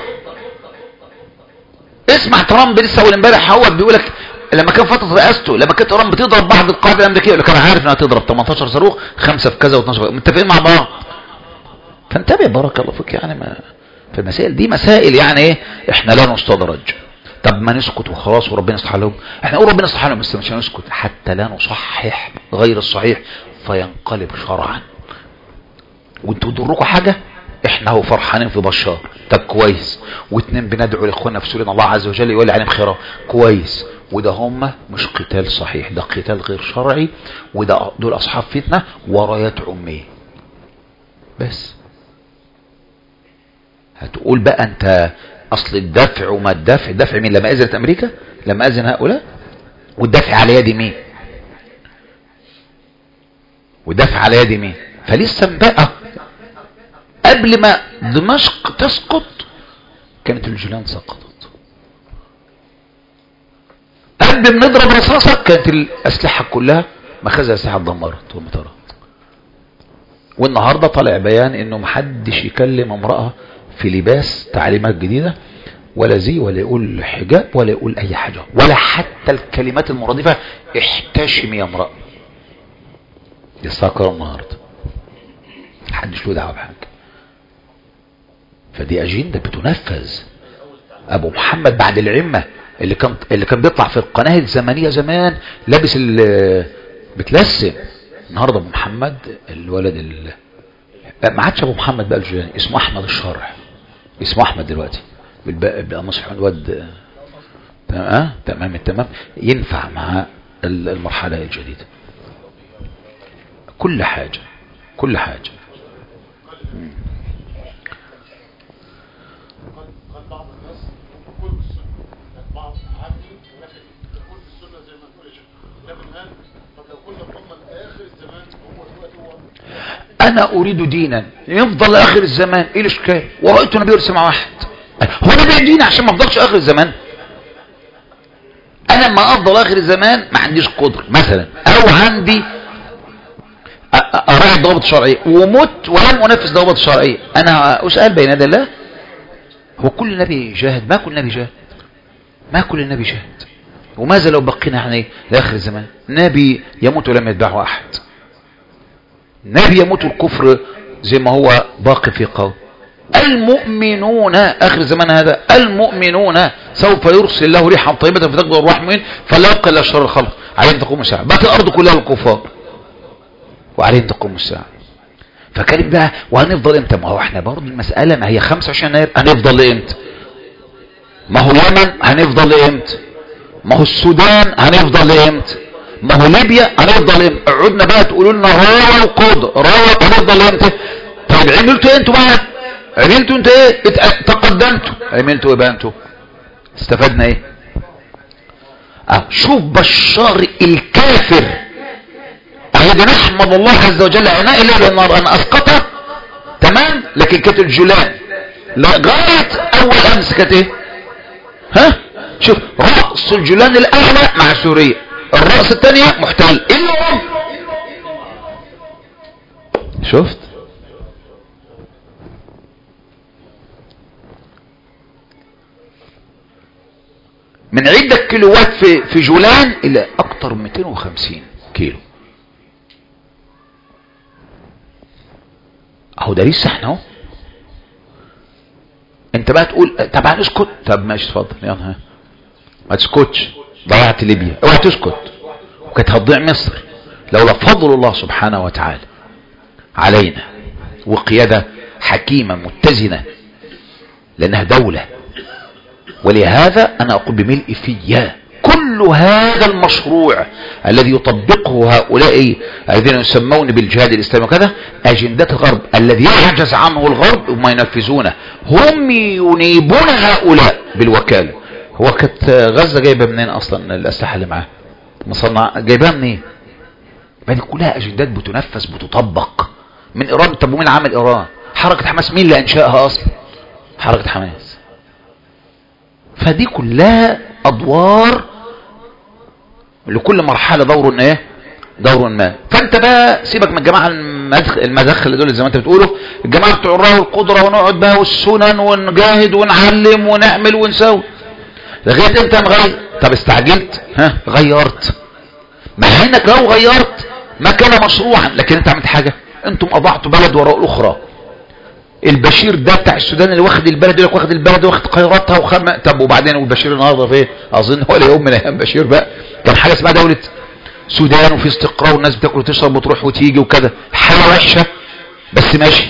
اسمع ترامب لسه اول امبارح هو بيقولك لما كان فترة رئاسته، لما كانت ايران بتضرب بعض القاعدة الامريكية يقول لك انا عارف انها تضرب 18 صاروخ 5 في كذا و12 متفقين مع بعض. فانتبه بارك الله فيك، يعني ما في المسائل دي مسائل يعني ايه، احنا لا نستدرج. طب ما نسكت وخلاص وربنا يصلح لهم، احنا نقول ربنا يصلح لهم بس مش هنسكت حتى لا نصحح غير الصحيح فينقلب شرعا. وانتوا تضركوا حاجة، احنا هو فرحانين في بشار، طب كويس، واتنين بندعو لاخواننا في سوريا الله عز وجل يولي عليهم خيرا، كويس. وده هم مش قتال صحيح، ده قتال غير شرعي، وده دول اصحاب فتنة ورايات عمية بس. هتقول بقى انت اصل الدفع وما الدفع مين؟ لما اذنت امريكا، لما اذن هؤلاء، والدفع على يد مين؟ والدفع على يد مين؟ فلسه بقى قبل ما دمشق تسقط كانت الجولان سقطت، قبل ما نضرب رصاصة كانت الاسلحة كلها مخازن الاسلحة اتدمرت والمطارات. والنهاردة طالع بيان انه محدش يكلم امرأة في لباس تعليمات جديدة ولا زي ولا يقول حجاب ولا يقول اي حاجة، ولا حتى الكلمات المرادفة احتشمي يا امرأة. يستقر النهاردة محدش له دعوة بحاجة. فدي اجندة بتنفذ. ابو محمد بعد العمة اللي كان بيطلع في القناة الزمنية زمان لابس بتلسم، النهاردة ابو محمد الولد ما عادش ابو محمد بقى الجيلاني، اسمه احمد الشرع، اسمه احمد دلوقتي بالقمص الواد. تمام التمام، ينفع مع المرحلة الجديدة كل حاجة. بعض الناس يقول بالسنة، بعض عادي ولكن يقول بالسنة زي ما تقول يا شيخ. لكن الآن طب لو كنا وصلنا لآخر الزمان هو دلوقتي انا اريد دينا يفضل لاخر الزمان، ايه الاشكال؟ ورأيت النبي يرسم مع واحد، هو انا بيع دين عشان ما افضلش اخر الزمان؟ انا ما افضل اخر الزمان ما عنديش قدر مثلا، او عندي اراعي الضوابط الشرعيه ومت ولم انفذ الضوابط الشرعيه، انا اسال بين يدي الله. هو كل نبي جاهد؟ ما كل النبي جاهد. وماذا لو بقينا احنا لاخر الزمان؟ نبي يموت ولم يتبعه احد، نبي يموت الكفر زي ما هو باقي في قوم. المؤمنون اخر الزمان هذا، المؤمنون سوف يرسل الله ريحا طيبة فتقبل الروح من فلا يبقى الا شر الخلق، عليهم تقوم الساعة، بات الارض كلها الكفار وعليهم تقوم الساعة. فكانت بقى وهنفضل امتى؟ ما هو احنا برضه المسألة ما هي 25 يناير هنفضل امتى؟ ما هو اليمن هنفضل امتى؟ ما هو السودان هنفضل امتى؟ ما هو ليبيا هنفضل امتى؟ قعدنا بقى تقولوا لنا رايه وقود رايه، هنفضل امتى؟ طيب عملتوا ايه انتوا بقى؟ عملتوا انتوا ايه؟ تقدمتوا، عملتوا ايه بقى انتوا؟ استفدنا ايه؟ شوف بشار الكافر الذي نحمد الله عز وجل عناء اليه للنار ان اسقطه، تمام، لكن كانت الجولان لغايه اول امس كانت ايه؟ شوف رأس الجولان الاعلى مع سوريا، الرأس الثانية محتل، ايه شفت؟ من عدة كيلوات في جولان الى اكتر من 250 كيلو. اهو ده لسه احنا اهو. انت بقى تقول طب هنسكت؟ طب ماشي اتفضل يلا، ما تسكتش، ضيعت ليبيا، اوعى تسكت، وكانت هتضيع مصر لولا فضل الله سبحانه وتعالى علينا وقيادة حكيمة متزنة، لانها دولة. ولهذا انا اقول بملء فيا كل هذا المشروع الذي يطبقه هؤلاء الذين يسمون بالجهاد الاسلامي وكذا اجندات الغرب الذي يعجز عنه الغرب وما ينفذونه، هم ينيبون هؤلاء بالوكالة. هو كانت غزة جايبة منين اصلا الاسلحة اللي معاه؟ مصنع جايبها منين؟ دي كلها اجندات بتنفذ بتطبق من ايران. طب ومين عمل ايران؟ حركة حماس مين اللي انشأها اصلا؟ حركة حماس. فدي كلها ادوار، لكل مرحلة دور ايه؟ دور ما. فانت بقى سيبك من الجماعة المدخل دول زي ما انت بتقوله، الجماعة بتوع الرأي والقدرة، ونقعد بقى والسنن ونجاهد ونعلم ونعمل ونسوي لغاية انت نغير. طب استعجلت، ها غيرت، مع انك لو غيرت ما كان مشروعا، لكن انت عملت حاجة. انتم اضعتوا بلد وراء الاخرى. البشير ده بتاع السودان اللي واخد البلد، يقول لك واخد البلد واخد قيراتها طب وبعدين والبشير النهارده فين؟ اظن ولا يوم من ايام بشير بقى كان حاجه اسمها دوله سودان وفي استقرار والناس بتاكل وتشرب وتروح وتيجي وكده، حاجه وحشه بس ماشي.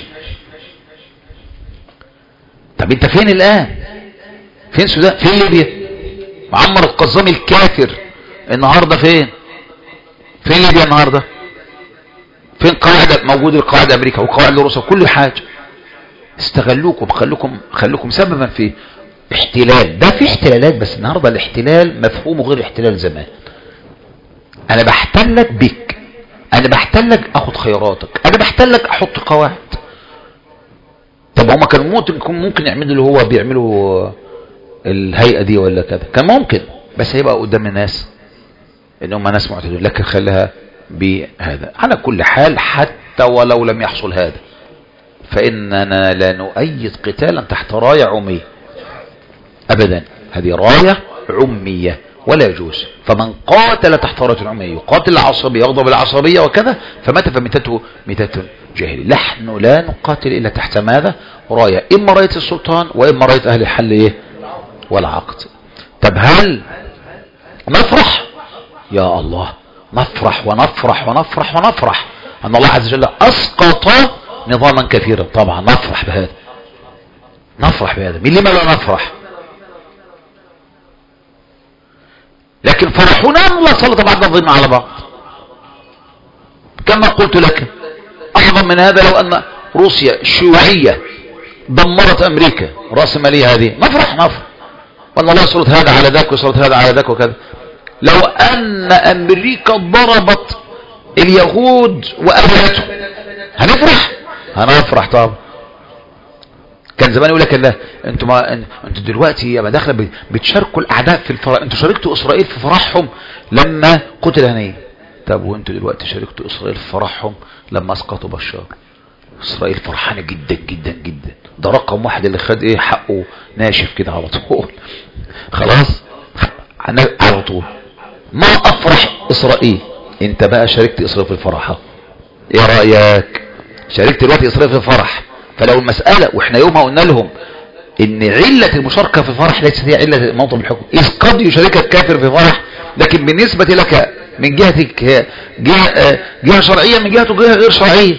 طب انت فين الان؟ فين السودان؟ فين ليبيا؟ معمر القذامي الكافر النهارده فين؟ فين ليبيا النهارده؟ فين قواعد موجود؟ القواعد امريكا وقواعد روسيا وكل حاجه. استغلوكم، خلوكم سببا في احتلال. ده في احتلالات، بس النهارده الاحتلال مفهومه غير احتلال زمان. انا بحتلك بك، انا بحتلك اخد خيراتك، انا بحتلك احط قواعد. طب هما كانوا ممكن يعملوا اللي هو بيعملوا الهيئه دي ولا كذا، كان ممكن، بس هيبقى قدام الناس ان هم ناس معتدون. لكن خليها بهذا. على كل حال حتى ولو لم يحصل هذا فإننا لا نؤيد قتالا تحت راية عمية أبدا. هذه راية عمية ولا يجوز. فمن قاتل تحت راية عمية يقاتل العصبية يغضب العصبية وكذا فمات فميتته ميتة جاهلية. نحن لا نقاتل إلا تحت ماذا؟ راية، إما راية السلطان وإما راية أهل الحل إيه؟ والعقد. طب هل نفرح؟ يا الله نفرح ونفرح ونفرح ونفرح أن الله عز وجل أسقط نظاما كثيرا. طبعا نفرح بهذا، نفرح بهذا. من لما لا نفرح؟ لكن فرحنا الله سلط بعضنا الظلم على بعض. كما قلت لك أعظم من هذا لو أن روسيا الشيوعية دمرت أمريكا رأس مالية هذه، نفرح وأن الله سلط هذا على ذاك وسلط هذا على ذاك وكذا. لو أن أمريكا ضربت اليهود وأبنتهم هنفرح؟ هنفرح طبعا. كان زمان يقول لك لا انتوا دلوقتي يا مداخله بتشاركوا الاعداء في الفرح، انتوا شاركتوا اسرائيل في فرحهم لما قتل هنيه. طب وانتوا دلوقتي شاركتوا اسرائيل في فرحهم لما اسقطوا بشار. اسرائيل فرحانه جدا جدا جدا، ده رقم واحد اللي خد ايه حقه ناشف كده على طول خلاص على طول. ما افرح اسرائيل. انت بقى شاركت اسرائيل في فرحها، ايه رايك؟ شاركت دلوقتي اسرائيل في الفرح. فلو المسألة واحنا يومها قلنا لهم ان علة المشاركة في الفرح ليست هي علة موطن الحكم، اذ قد يشاركك الكافر في فرح لكن بالنسبة لك من جهتك جهة شرعية، من جهته جهة غير شرعية.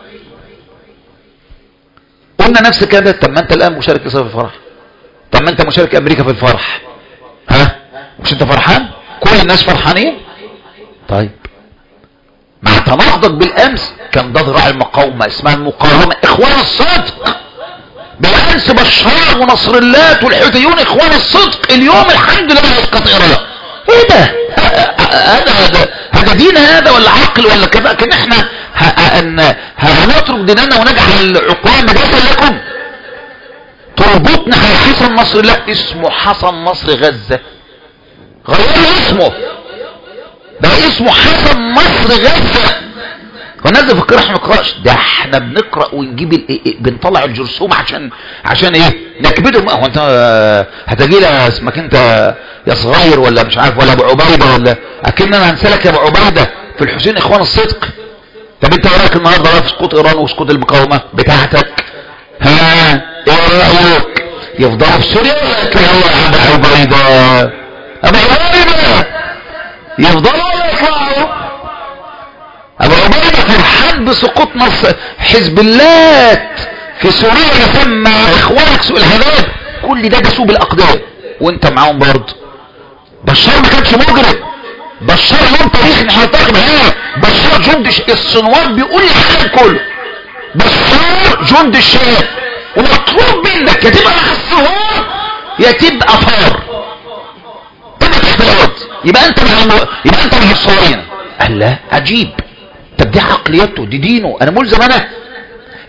قلنا نفس كده. طب ما انت الان مشارك اسرائيل في الفرح، طب ما انت مشارك امريكا في الفرح، ها مش انت فرحان؟ كل الناس فرحانين. طيب مع تناقضك بالامس كان ده ذراع المقاومه اسمها المقاومه، اخوان الصدق. بالامس بشار ونصر الله والحوثيون اخوان الصدق، اليوم الحمد لله يسقط ايران. ايه ده؟ هذا دين هذا ولا عقل ولا كذا؟ لكن احنا هنترك ديننا ونجعل عقولا مدرسه لكم؟ تربطنا على حسن نصر الله، اسمه حسن نصر غزه، غير اسمه، ده اسمه حسن نصر غزة. ونزل في القراءة ما نقراش، ده احنا بنقرأ ونجيب بنطلع الجرثوم عشان ايه؟ نكبده. هو انت هتجي لها اسمك انت يا صغير ولا مش عارف ولا ابو عبيده ولا اكن انا هنسلك يا ابو عبيده في الحسين اخوان الصدق. طب انت رايك النهارده في سقوط ايران وسقوط المقاومه بتاعتك؟ ها ايه رايك؟ يفضلوا في سوريا ولا يطلعوا ابو عبيده؟ ابو عبيده يفضلوا يطلعوا. ابو عبيده فرحان بسقوط حزب الله في سوريا ثم اخوانك سوء الهداب، كل ده سوء بالاقدام وانت معاهم برضه. بشار ما كانش مجرم، بشار يوم تاريخ مش هنتاخد معاه. بشار جند الصنوار بيقول العالم كله بشار جند الشام، ومطلوب منك يا تبقى مع الثوار يا تبقى فار، تبقى تحت الارض، يبقى انت مع الصهاينه. قال لا عجيب. طب دي عقليته، دي دينه، انا ملزم انا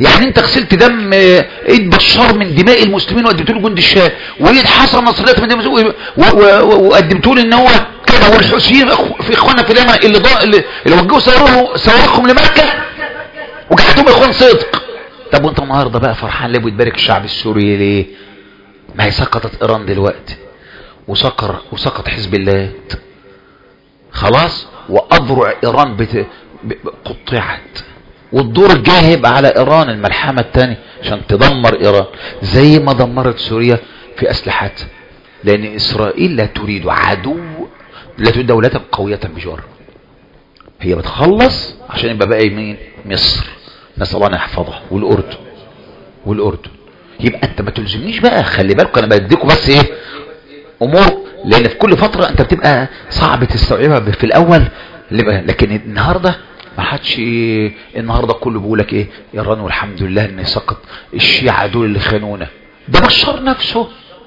يعني انت غسلت دم ايد بشار من دماء المسلمين وقدمته له جند الشام، وايد حسن نصريات من دماء وقدمته له ان هو كده، والحوثيين في اخواننا في اليمن اللي وجهوا صواريخهم لمكه وجعتهم اخوان صدق. طب وانت النهارده بقى فرحان ليه بتبارك الشعب السوري ليه؟ ما هي سقطت ايران دلوقتي وسقط حزب الله خلاص، واذرع ايران قطعت، والدور الجاي هيبقى على ايران الملحمه الثانيه عشان تدمر ايران زي ما دمرت سوريا في اسلحتها، لان اسرائيل لا تريد عدو، لا تريد دولة قوية بجوار، هي بتخلص عشان يبقى بقى مين؟ مصر، نسال الله ان يحفظها، والاردن. يبقى انت ما تلزمنيش بقى، خلي بالكم انا بديكم بس ايه امور، لان في كل فتره انت بتبقى صعب تستوعبها في الاول، لكن النهارده ما حدش النهارده كله بيقول لك ايه؟ ايران والحمد لله ان سقط الشيعة دول اللي خانونا. ده بشار نفسه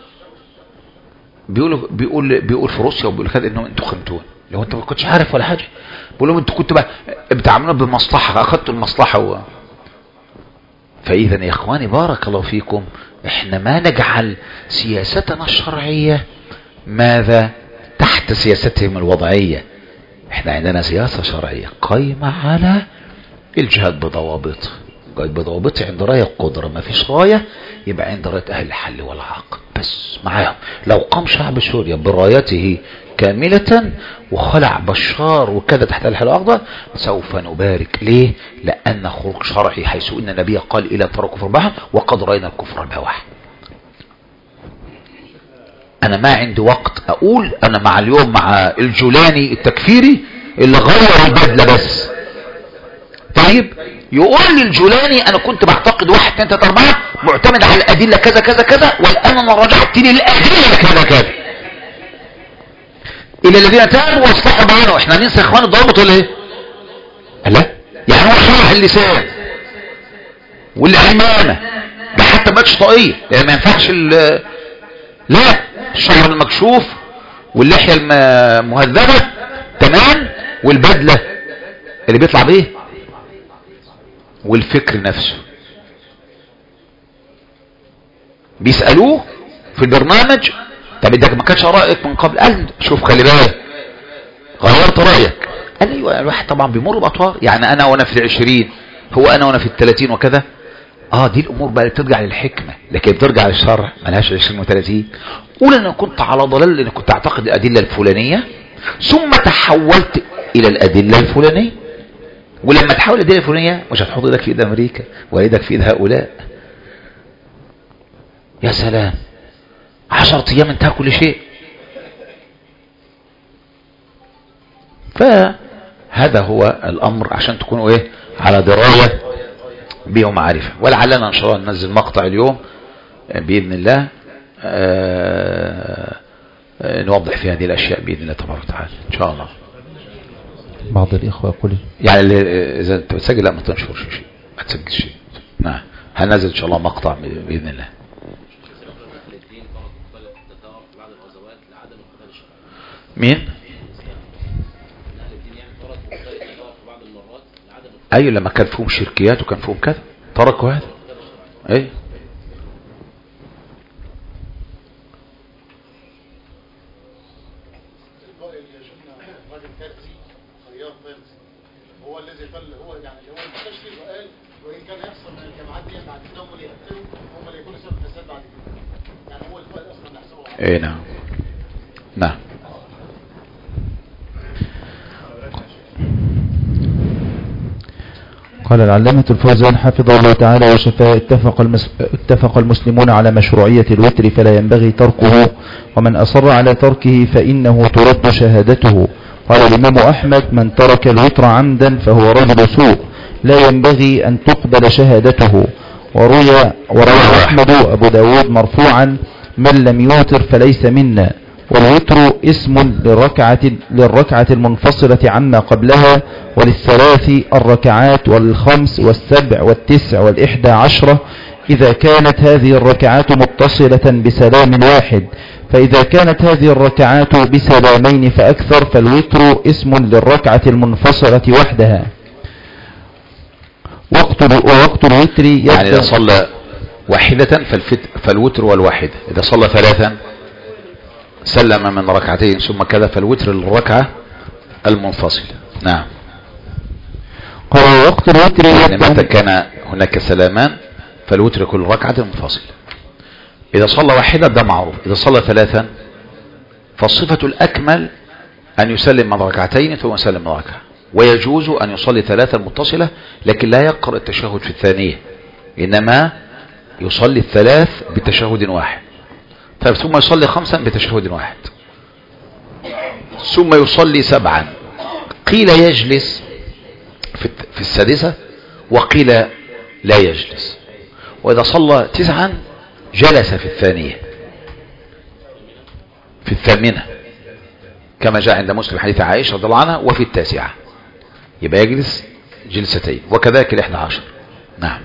بيقول في روسيا وبيقول كده انهم انتوا خنتون، لو انت ما كنتش عارف ولا حاجه بيقول لهم انتوا كنتوا بتعاملونا بمصلحه، اخذتوا المصلحه فاذا يا اخواني بارك الله فيكم، احنا ما نجعل سياستنا الشرعيه ماذا تحت سياستهم الوضعيه، احنا عندنا سياسه شرعيه قايمه على الجهاد بضوابط، عند رايه القدره، ما فيش رايه يبقى عند رايه اهل الحل والعقد بس معاهم. لو قام شعب سوريا برايته كامله وخلع بشار وكذا تحت الحل والعقد سوف نبارك. ليه؟ لان خروج شرعي، حيث ان النبي قال الى ترى كفر بحر وقد راينا الكفر البواح. انا ما عندي وقت اقول انا مع اليوم مع الجولاني التكفيري اللي غير البدله بس. طيب يقول لي الجولاني انا كنت بعتقد 1 2 3 4 معتمد على الادله كذا كذا كذا، والان انا رجعت للادله كذا كذا الى الذين تابوا واصلحوا بينهم. احنا ننسى يا اخوان الضوابط ولا ايه؟ لا يعني هو شرح اللسان والعمامه ده حتى ما بقتش طاقيه، يعني ما ينفعش لا، الشعر المكشوف واللحيه المهذبه تمام، والبدله اللي بيطلع بيه، والفكر نفسه. بيسألوه في البرنامج طب انت ما كانش رأيك من قبل؟ قال شوف خلي بالك غيرت رأيك. قال ايوه، الواحد طبعا بيمر بأطوار، يعني انا وانا في 20 هو انا وانا في 30 وكذا. دي الامور بقى بترجع للحكمة، لكن بترجع للشرع ملهاش 20 و30. قول انا كنت على ضلال لان كنت اعتقد الادلة الفلانية ثم تحولت الى الادلة الفلانية، ولما تحاول الادله الفلانيه مش هتحط ايدك في ايد امريكا ولا ايدك في ايد هؤلاء. يا سلام 10 ايام انتهى كل شيء. فهذا هو الامر عشان تكونوا ايه على درايه به ومعرفه. ولعلنا ان شاء الله ننزل مقطع اليوم باذن الله نوضح في هذه الاشياء باذن الله تبارك وتعالى ان شاء الله. بعض الإخوة يقول يعني إذا أنت بتسجل لا ما تنشرش شيء، ما تسجلش شيء. نعم هننزل إن شاء الله مقطع بإذن الله. مين؟ أيوة لما كان فيهم شركيات وكان فيهم كذا تركوا هذا. أي هو الذي قال هو يعني هو المستشفي وقال وان كان يحصل من الجامعات دي بعد كده هم اللي يقتلوا هم اللي يكونوا سبب فساد بعد كده، يعني هو الفائد اصلا اللي حسبه. اي نعم نعم. قال العلامة الفوزان حفظه الله تعالى وشفاه اتفق المسلمون على مشروعية الوتر فلا ينبغي تركه، ومن أصر على تركه فإنه ترد شهادته. قال الإمام أحمد من ترك الوتر عمدا فهو رجل سوء لا ينبغي أن تقبل شهادته. وروى أحمد أبو داود مرفوعا من لم يوتر فليس منا. والوتر اسم للركعة المنفصلة عما قبلها، وللثلاث الركعات والخمس والسبع والتسع والإحدى عشرة إذا كانت هذه الركعات متصلة بسلام واحد، فإذا كانت هذه الركعات بسلامين فأكثر فالوتر اسم للركعة المنفصلة وحدها. ووقت الوتر يعني إذا صلى واحدة فالوتر والواحدة، إذا صلى ثلاثا سلم من ركعتين ثم كذا فالوتر الركعة المنفصلة. نعم. قال وقت الوتر يعني متى كان هناك سلامان فالوتر كل ركعة منفصلة. إذا صلى واحدة ده معروف. إذا صلى ثلاثا فالصفة الأكمل أن يسلم من ركعتين ثم يسلم من ركعة، ويجوز أن يصلي ثلاثا متصلة لكن لا يقرأ التشهد في الثانية، إنما يصلي الثلاث بتشهد واحد. طيب ثم يصلي خمسا بتشهد واحد، ثم يصلي سبعا. قيل يجلس في السادسة وقيل لا يجلس. وإذا صلى تسعا جلس في الثانية في الثامنة كما جاء عند مسلم حديث عائشة رضي الله عنها، وفي التاسعة يبقى يجلس جلستين، وكذلك 11. نعم.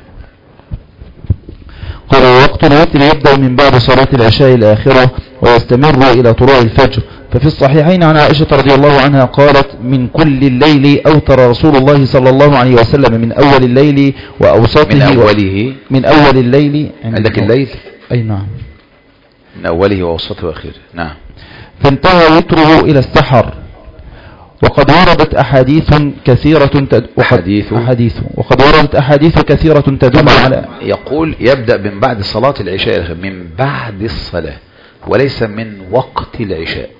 قال وقت الوتر يبدأ من بعد صلاة العشاء الآخرة ويستمر إلى طلوع الفجر. ففي الصحيحين عن عائشة رضي الله عنها قالت من كل الليل أوتر رسول الله صلى الله عليه وسلم من أول الليل وأوسطه من أول الليل. عندك الليل؟ أي نعم. من أوله وأوسطه وآخره. نعم. فانتهى وتره إلى السحر. وقد وردت أحاديث كثيرة وقد وردت أحاديث كثيرة تدل على يقول يبدأ من بعد صلاة العشاء، من بعد الصلاة وليس من وقت العشاء.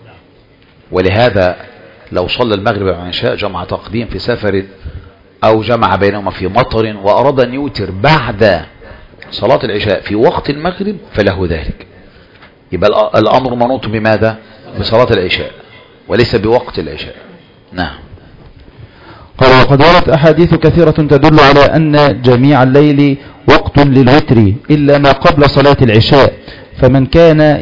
ولهذا لو صلى المغرب والعشاء جمع تقديم في سفر أو جمع بينهما في مطر وأراد أن يوتر بعد صلاة العشاء في وقت المغرب فله ذلك. يبقى الأمر منوط بماذا؟ بصلاة العشاء وليس بوقت العشاء. نعم. قال وقد وردت أحاديث كثيرة تدل على أن جميع الليل وقت للوتر إلا ما قبل صلاة العشاء، فمن كان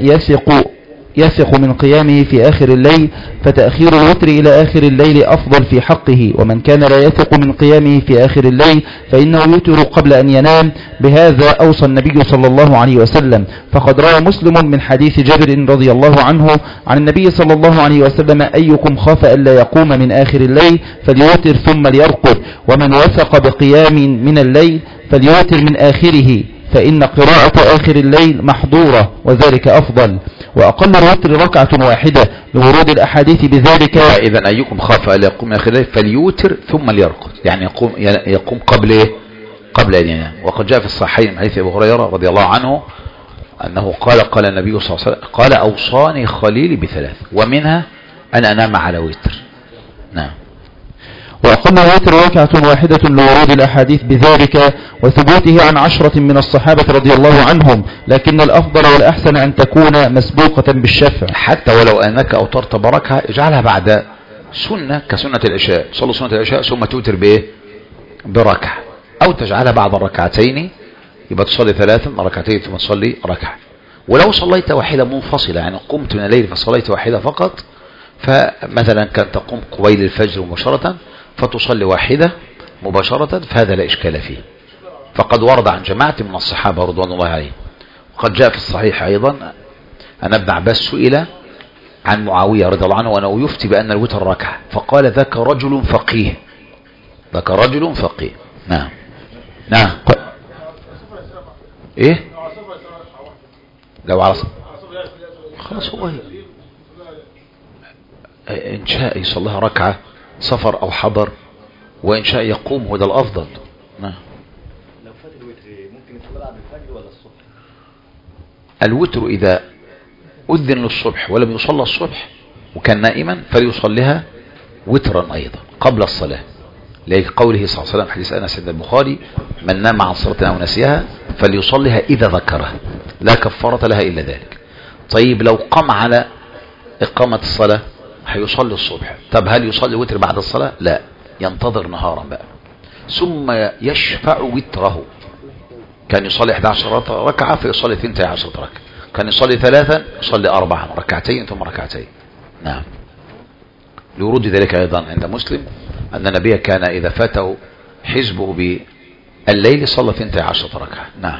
يثق من قيامه في آخر الليل فتأخير الوتر إلى آخر الليل أفضل في حقه، ومن كان لا يثق من قيامه في آخر الليل فإنه يوتر قبل أن ينام. بهذا أوصى النبي صلى الله عليه وسلم. فقد روى مسلم من حديث جابر رضي الله عنه عن النبي صلى الله عليه وسلم أيكم خاف ألا يقوم من آخر الليل فليوتر ثم ليرقد، ومن وثق بقيام من الليل فليوتر من آخره، فإن قراءة آخر الليل محظورة وذلك أفضل، وأقل الوتر ركعة واحدة لورود الأحاديث بذلك. إذا أيكم خاف ألا يقوم من آخر الليل فليوتر ثم ليرقد، يعني يقوم قبل أن ينام. وقد جاء في الصحيحين من حديث أبي هريرة رضي الله عنه أنه قال النبي صلى الله عليه وسلم قال أوصاني خليلي بثلاث ومنها أن أنام على وتر. نعم. وأقل الوتر ركعة واحدة لورود الأحاديث بذلك وثبوته عن 10 من الصحابة رضي الله عنهم، لكن الأفضل والأحسن أن تكون مسبوقة بالشفع. حتى ولو أنك أوترت بركعة اجعلها بعد سنة كسنة العشاء، صلوا سنة العشاء ثم توتر بركعة، أو تجعلها بعد الركعتين يبقى تصلي ثلاثا ركعتين ثم تصلي ركعة. ولو صليت واحدة منفصلة يعني قمت من الليل فصليت واحدة فقط، فمثلا كان تقوم قبيل الفجر مباشرة فتصلي واحدة مباشرة فهذا لا إشكال فيه. فقد ورد عن جماعة من الصحابة رضوان الله عليهم. وقد جاء في الصحيح أيضا أن ابن عباس سئل عن معاوية رضي الله عنه وأنه يفتي بأن الوتر ركعة، فقال ذاك رجل فقيه. نعم. نعم. ايه لو على خلاص هو ان شاء يصليها ركعة سفر او حضر، وان شاء يقوم وده الافضل. نعم. لو فات الوتر ممكن يصلي بعد الفجر ولا الصبح؟ الوتر اذا اذن للصبح ولم يصلى الصبح وكان نائما فليصليها وترا ايضا قبل الصلاة، لقوله صلى الله عليه وسلم حديث أنس عند البخاري من نام عن صلاة أو نسيها فليصليها إذا ذكرها لا كفارة لها إلا ذلك. طيب لو قام على إقامة الصلاة هيصلي الصبح، طب هل يصلي وتر بعد الصلاة؟ لا، ينتظر نهارا بقى ثم يشفع وتره. كان يصلي 11 ركعة فيصلي 12 ركعة، كان يصلي 3 يصلي 4 ركعتين ثم ركعتين. نعم. لورود ذلك أيضا عند مسلم أن النبي كان إذا فاته حزبه بالليل صلى 12 ركعة. نعم.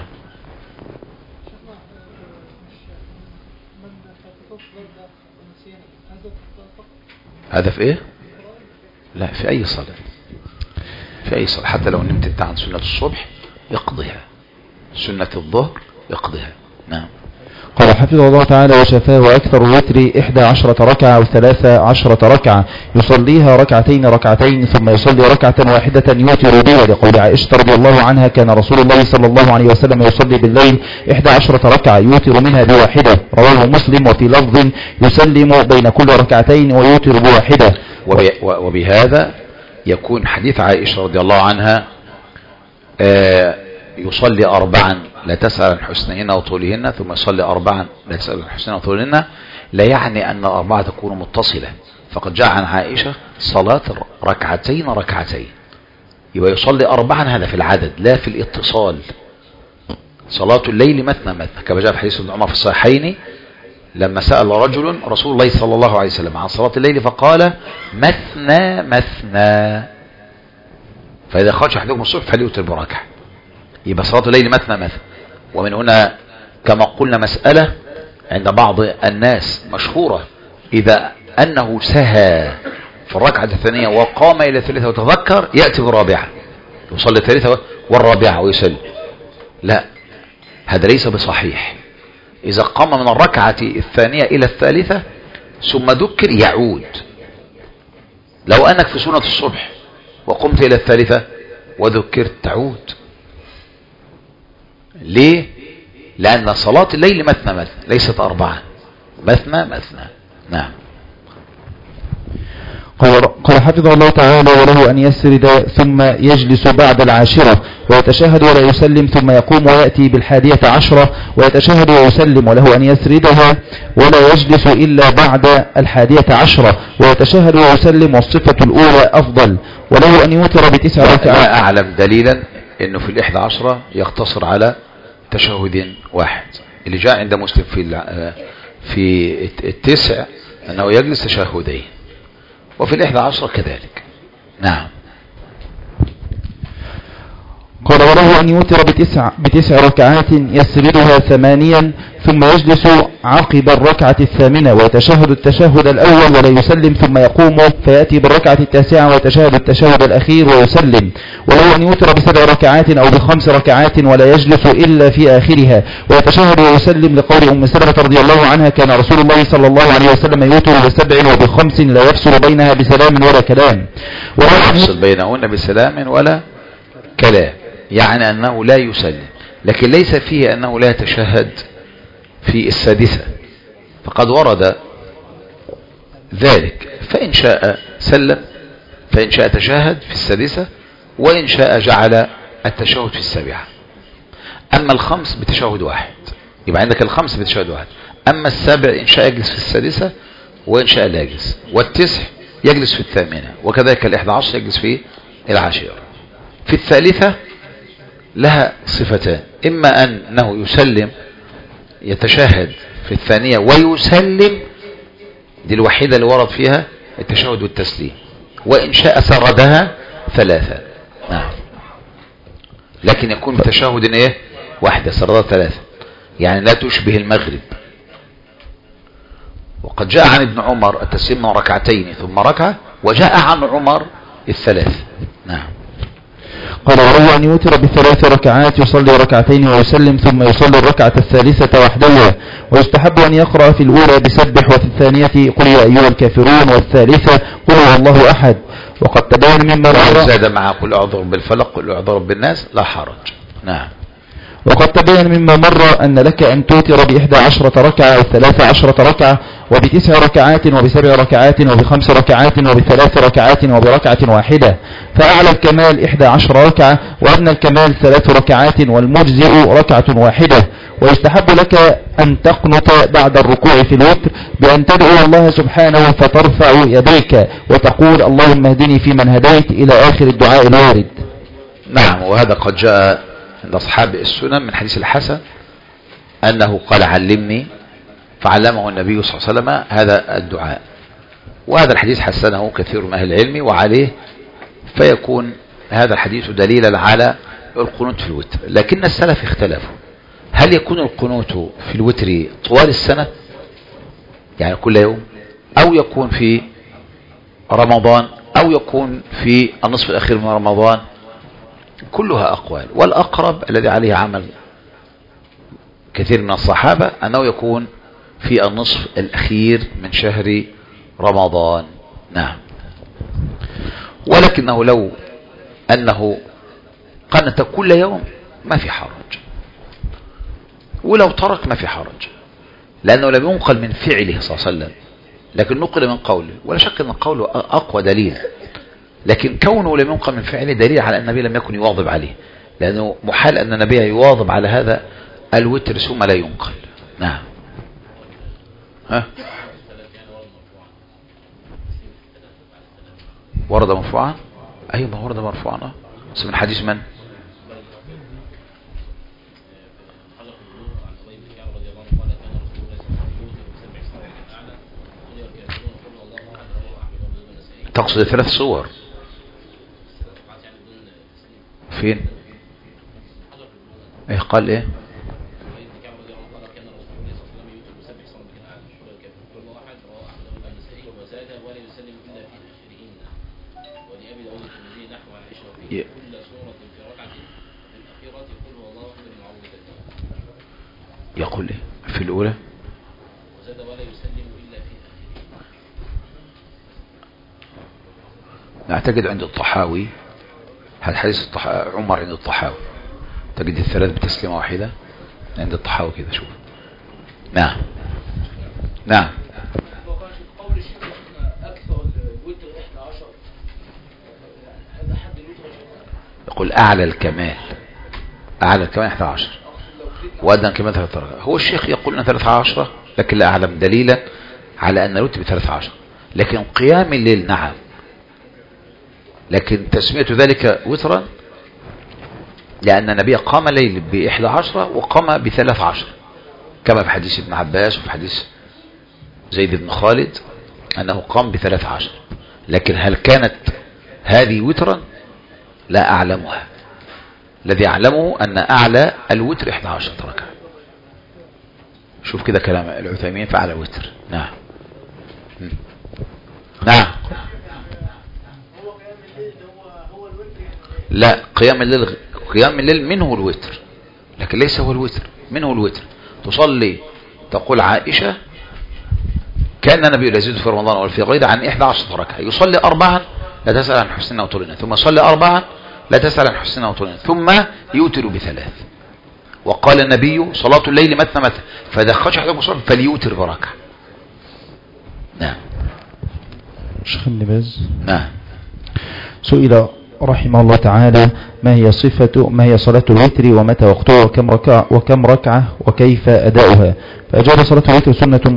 هذا في إيه؟ لا، في أي صلاة. في أي صلاة، حتى لو نمت انت عن سنة الصبح يقضيها، سنة الظهر يقضيها. نعم. قال حفظه الله تعالى وشفاه وأكثر الوتر 11 ركعة أو 13 ركعة يصليها ركعتين ركعتين ثم يصلي ركعة واحدة يوتر بها، لقول عائشة رضي الله عنها كان رسول الله صلى الله عليه وسلم يصلي بالليل 11 ركعة يوتر منها بواحدة، رواه مسلم. وفي لفظ يسلم بين كل ركعتين ويوتر بواحدة. وبهذا يكون حديث عائشة رضي الله عنها يصلي 4 لا تسأل عن حسنهن وطولهن ثم يصلي 4 لا تسأل عن حسنهن وطولهن، لا يعني أن 4 تكون متصلة، فقد جاء عن عائشة صلاة ركعتين ركعتين، يبقى يصلي 4 هذا في العدد لا في الاتصال. صلاة الليل مثنى مثنى، كما جاء في حديث ابن عمر في الصحيحين لما سأل رجل رسول الله صلى الله عليه وسلم عن صلاة الليل فقال مثنى مثنى، فإذا خرج أحدكم الصبح فليوتر بركعة، يبقى صلاة الليل مثنى مثنى. ومن هنا كما قلنا مسألة عند بعض الناس مشهورة، إذا أنه سهى في الركعة الثانية وقام إلى الثالثة وتذكر يأتي بالرابعة، يصلي الثالثة والرابعة ويسلم. لا، هذا ليس بصحيح. إذا قام من الركعة الثانية إلى الثالثة ثم ذكر يعود. لو أنك في سنة الصبح وقمت إلى الثالثة وذكرت تعود. ليه؟ لأن صلاة الليل مثنى مثنى ليست 4، مثنى مثنى. نعم. قال حفظه الله تعالى وله أن يسرد ثم يجلس بعد 10 ويتشهد ولا يسلم ثم يقوم ويأتي بال11 ويتشهد ويسلم، وله أن يسردها ولا يجلس إلا بعد 11 ويتشهد ويسلم، والصفة الأولى أفضل. وله أن يوتر ب9 ركعات. لا أعلم دليلا أنه في 11 يقتصر على تشهد واحد. اللي جاء عند مسلم في 9 أنه يجلس تشهدين، وفي 11 كذلك. نعم. قال وله أن يوتر ب9 ركعات يسردها 8 ثم يجلس عقب الركعة 8 ويتشهد التشهد الأول ولا يسلم ثم يقوم فيأتي بالركعة 9 ويتشهد التشهد الأخير ويسلم. وله أن يوتر ب7 ركعات أو ب5 ركعات ولا يجلس إلا في آخرها ويتشهد ويسلم، لقول أم سلمة رضي الله عنها كان رسول الله صلى الله عليه وسلم يوتر ب7 وب5 لا يفصل بينها بسلام ولا كلام. ولا يفصل بينهن بسلام ولا كلام، يعني أنه لا يسلم، لكن ليس فيه أنه لا يتشهد في السادسة، فقد ورد ذلك، فإن شاء سلم، فإن شاء تشهد في السادسة، وإن شاء جعل التشهد في السابعة. أما الخمس بتشهد واحد، يبقى عندك الخمس بتشهد واحد. أما السابع إن شاء يجلس في السادسة وإن شاء لا يجلس، والتسع يجلس في الثامنة، وكذلك 11 يجلس في 10. في الثالثة لها صفتان، إما أنه يسلم يتشهد في الثانية ويسلم، دي الوحيدة اللي ورد فيها التشهد والتسليم، وإن شاء سردها 3. نعم. لكن يكون بتشهد ايه واحدة سردها 3، يعني لا تشبه المغرب. وقد جاء عن ابن عمر التسليم من ركعتين ثم ركعة، وجاء عن عمر 3. نعم. قال وله أن يوتر ب3 ركعات يصلي ركعتين ويسلم ثم يصلي الركعة الثالثة وحدها، ويستحب أن يقرأ في الأولى بسبح وفي الثانية قل يا أيها الكافرون والثالثة قل هو الله أحد. وقد تبين مما زاد مع قل أعوذ بالفلق قل أعوذ بالناس لا حرج. نعم. وقد تبين مما مر أن لك أن توتر ب11 ركعة أو 13 ركعة وب9 ركعات وب7 ركعات وب5 ركعات وب3 ركعات وبركعة واحدة، فأعلى الكمال 11 ركعة وأدنى الكمال 3 ركعات والمجزئ ركعة واحدة. ويستحب لك أن تقنط بعد الركوع في الوتر بأن تدعو الله سبحانه فترفع يديك وتقول اللهم اهدني فيمن هديت إلى آخر الدعاء الوارد. نعم. وهذا قد جاء عند أصحاب السنن من حديث الحسن أنه قال علمني، فعلمه النبي صلى الله عليه وسلم هذا الدعاء، وهذا الحديث حسنه كثير من أهل العلم، وعليه فيكون هذا الحديث دليلا على القنوت في الوتر. لكن السلف اختلفوا، هل يكون القنوت في الوتر طوال السنة يعني كل يوم، أو يكون في رمضان، أو يكون في النصف الأخير من رمضان، كلها أقوال، والأقرب الذي عليه عمل كثير من الصحابة أنه يكون في النصف الأخير من شهر رمضان. نعم. ولكنه لو أنه قنت كل يوم ما في حرج، ولو ترك ما في حرج، لأنه لم ينقل من فعله صلى الله عليه وسلم، لكن نقل من قوله، ولا شك أن قوله أقوى دليل، لكن كونه لم ينقل من فعله دليل على أن النبي لم يكن يواظب عليه، لأنه محال أن النبي يواظب على هذا الوتر ثم لا ينقل. نعم. ها؟ ورد مرفوعا؟ أيوة ورد مرفوعا. بس من حديث من؟ تقصد 3 صور فين؟ ايه قال ايه؟ يقول ايه في الاولى؟ نعتقد عند الطحاوي، هذا حديث عمر عند الطحاوي، تجد 3 بتسليمة واحدة عند الطحاوي كده. شوف. نعم. نعم. قول الشيخ أكثر الوتر 11 هذا حد الوتر. يقول أعلى الكمال، أعلى الكمال 11 وأدنى الكمال 13. هو الشيخ يقول أن 13، لكن لا أعلم دليلا على أن الوتر ب13، لكن قيام الليل نعم، لكن تسمية ذلك وترا لأن النبي قام الليل ب11 وقام ب13، كما في حديث ابن عباس وفي حديث زيد بن خالد أنه قام ب13، لكن هل كانت هذه وترا؟ لا أعلمها. الذي أعلمه أن أعلى الوتر 11 ركعة. شوف كده كلام العثيمين فعلى الوتر. نعم. نعم. لا، قيام الليل منه الوتر، لكن ليس هو الوتر، منه الوتر. تصلي، تقول عائشة كان النبي لا يزيد في رمضان ولا في غيره عن 11 ركعة، يصلي 4 لا تسأل عن حسننا وطولنا، ثم يصلي 4 لا تسأل عن حسننا وطولنا، ثم يوتر ب3. وقال النبي صلاة الليل مثنى مثنى، فإذا خشع أحدكم الصلاة فليوتر بركعة. نعم. شيخ ابن باز. نعم. سئل رحمه الله تعالى ما هي صلاة الوتر ومتى وقتها وكم ركعة وكيف أداؤها؟ فأجاب صلاة الوتر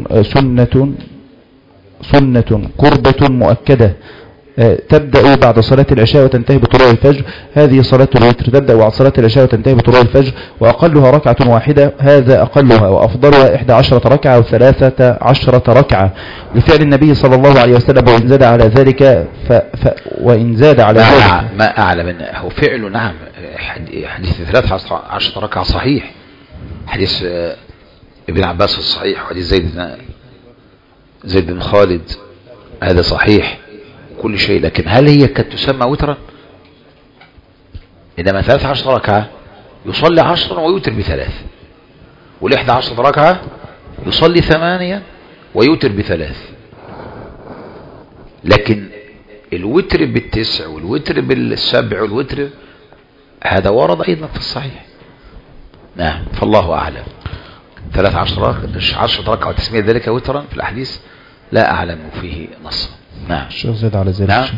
سنة قربة مؤكدة تبدأ بعد صلاة العشاء وتنتهي بطلوع الفجر. هذه صلاة الوتر تبدأ بعد صلاة العشاء وتنتهي بطلوع الفجر، وأقلها ركعة واحدة، هذا أقلها، وأفضلها 11 ركعة و13 ركعة لفعل النبي صلى الله عليه وسلم، وإن زاد على ذلك ما أعلى منه هو فعله. نعم. حديث 13 ركعة صحيح، حديث ابن عباس الصحيح، وحديث زيد بن خالد هذا صحيح كل شيء، لكن هل هي قد تسمى وترا؟ إنما 13 ركعة يصلي 10 ويوتر ب3، وال11 ركعة يصلي 8 ويوتر ب3، لكن الوتر ب9 والوتر ب7 والوتر هذا ورد أيضا في الصحيح. نعم. فالله أعلم. 13 ركعة وتسمية ذلك وترا في الأحاديث لا أعلم فيه نص. نعم. شو زاد على ذلك؟ نعم.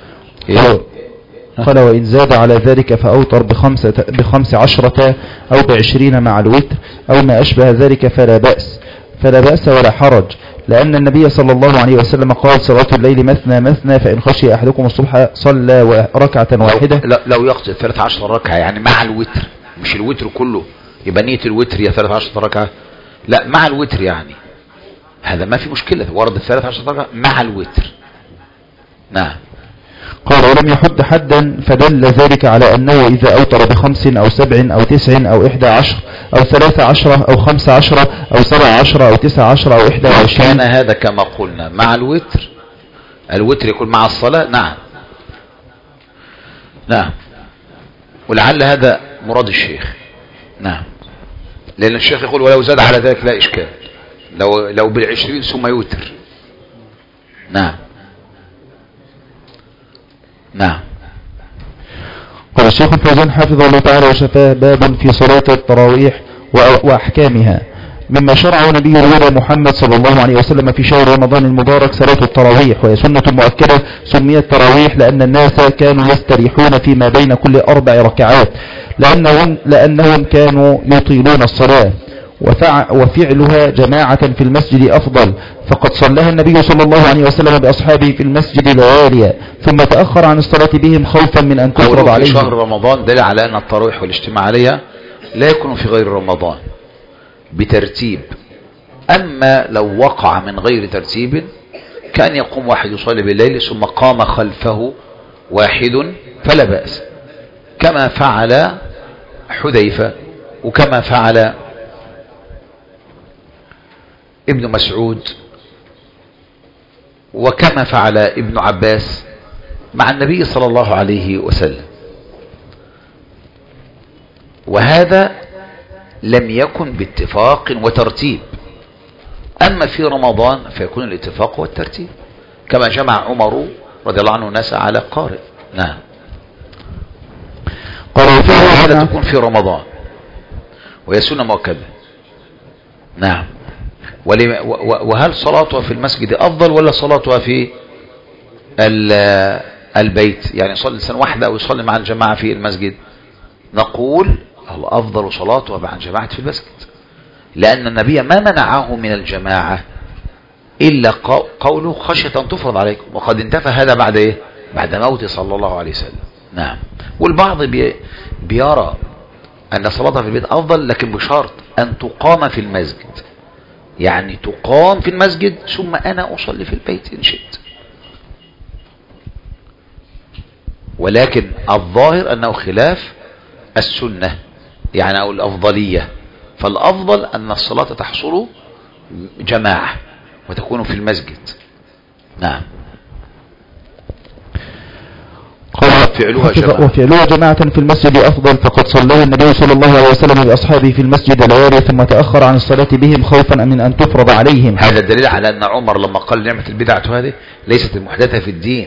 قال وإن زاد على ذلك فأوتر ب15 أو ب20 مع الوتر أو ما أشبه ذلك فلا بأس ولا حرج، لأن النبي صلى الله عليه وسلم قال صلاة الليل مثنى مثنى، فإن خشي أحدكم الصبح صلى ركعة واحدة. لو يقصد 13 ركعة يعني مع الوتر، مش الوتر كله، يبقى نية الوتر هي 13 ركعة، لا مع الوتر يعني هذا ما في مشكلة، ورد 13 ركعة مع الوتر. نعم. قال ولم يحد حدا، فدل ذلك على أنه إذا أوتر ب5 أو 7 أو 9 أو 11 أو 13 أو 15 أو 17 أو 19 أو 21 كان هذا كما قلنا مع الوتر. الوتر يكون مع الصلاة. نعم. نعم. ولعل هذا مراد الشيخ. نعم، لأن الشيخ يقول ولو زاد على ذلك لا إشكال، لو بالعشرين ثم يوتر. نعم نعم. قال الشيخ الفوزان حفظه الله تعالى وشفاه: باب في صلاة التراويح وأحكامها. مما شرعه نبي الهدى محمد صلى الله عليه وسلم في شهر رمضان المبارك صلاة التراويح، وهي سنة مؤكدة سميت تراويح لأن الناس كانوا يستريحون فيما بين كل 4 ركعات لأنهم كانوا يطيلون الصلاة، وفعلها جماعة في المسجد أفضل، فقد صلىها النبي صلى الله عليه وسلم بأصحابه في المسجد لياليا ثم تأخر عن الصلاة بهم خوفا من أن تفرض عليهم. في شهر رمضان دل على أن التراويح والاجتماع عليها لا يكون في غير رمضان بترتيب. أما لو وقع من غير ترتيب كان يقوم واحد يصلي بالليل ثم قام خلفه واحد فلا بأس، كما فعل حذيفة وكما فعل ابن مسعود وكما فعل ابن عباس مع النبي صلى الله عليه وسلم. وهذا لم يكن باتفاق وترتيب. أما في رمضان فيكون الاتفاق والترتيب، كما جمع عمر رضي الله عنه الناس على قارئ. نعم. هذا تكون في رمضان وهي سنة مؤكدة. نعم. وهل صلاتها في المسجد أفضل ولا صلاتها في البيت؟ يعني يصلي إنسان وحده أو يصلي مع الجماعة في المسجد؟ نقول الأفضل صلاتها مع الجماعة في المسجد، لأن النبي ما منعه من الجماعة إلا قوله خشية أن تفرض عليكم، وقد انتفى هذا بعد إيه؟ بعد موته صلى الله عليه وسلم. نعم. والبعض بيرى أن صلاتها في البيت أفضل، لكن بشرط أن تقام في المسجد، يعني تقام في المسجد ثم أنا أصلي في البيت إن شئت. ولكن الظاهر أنه خلاف السنة يعني أو الأفضلية، فالأفضل أن الصلاة تحصل جماعة وتكون في المسجد. نعم. وفعلها جماعة في المسجد أفضل، فقد صلى النبي صلى الله عليه وسلم بأصحابه في المسجد ليالي ثم تأخر عن الصلاة بهم خوفا من أن تفرض عليهم. هذا دليل على أن عمر لما قال نعمة البدعة هذه ليست المحدثة في الدين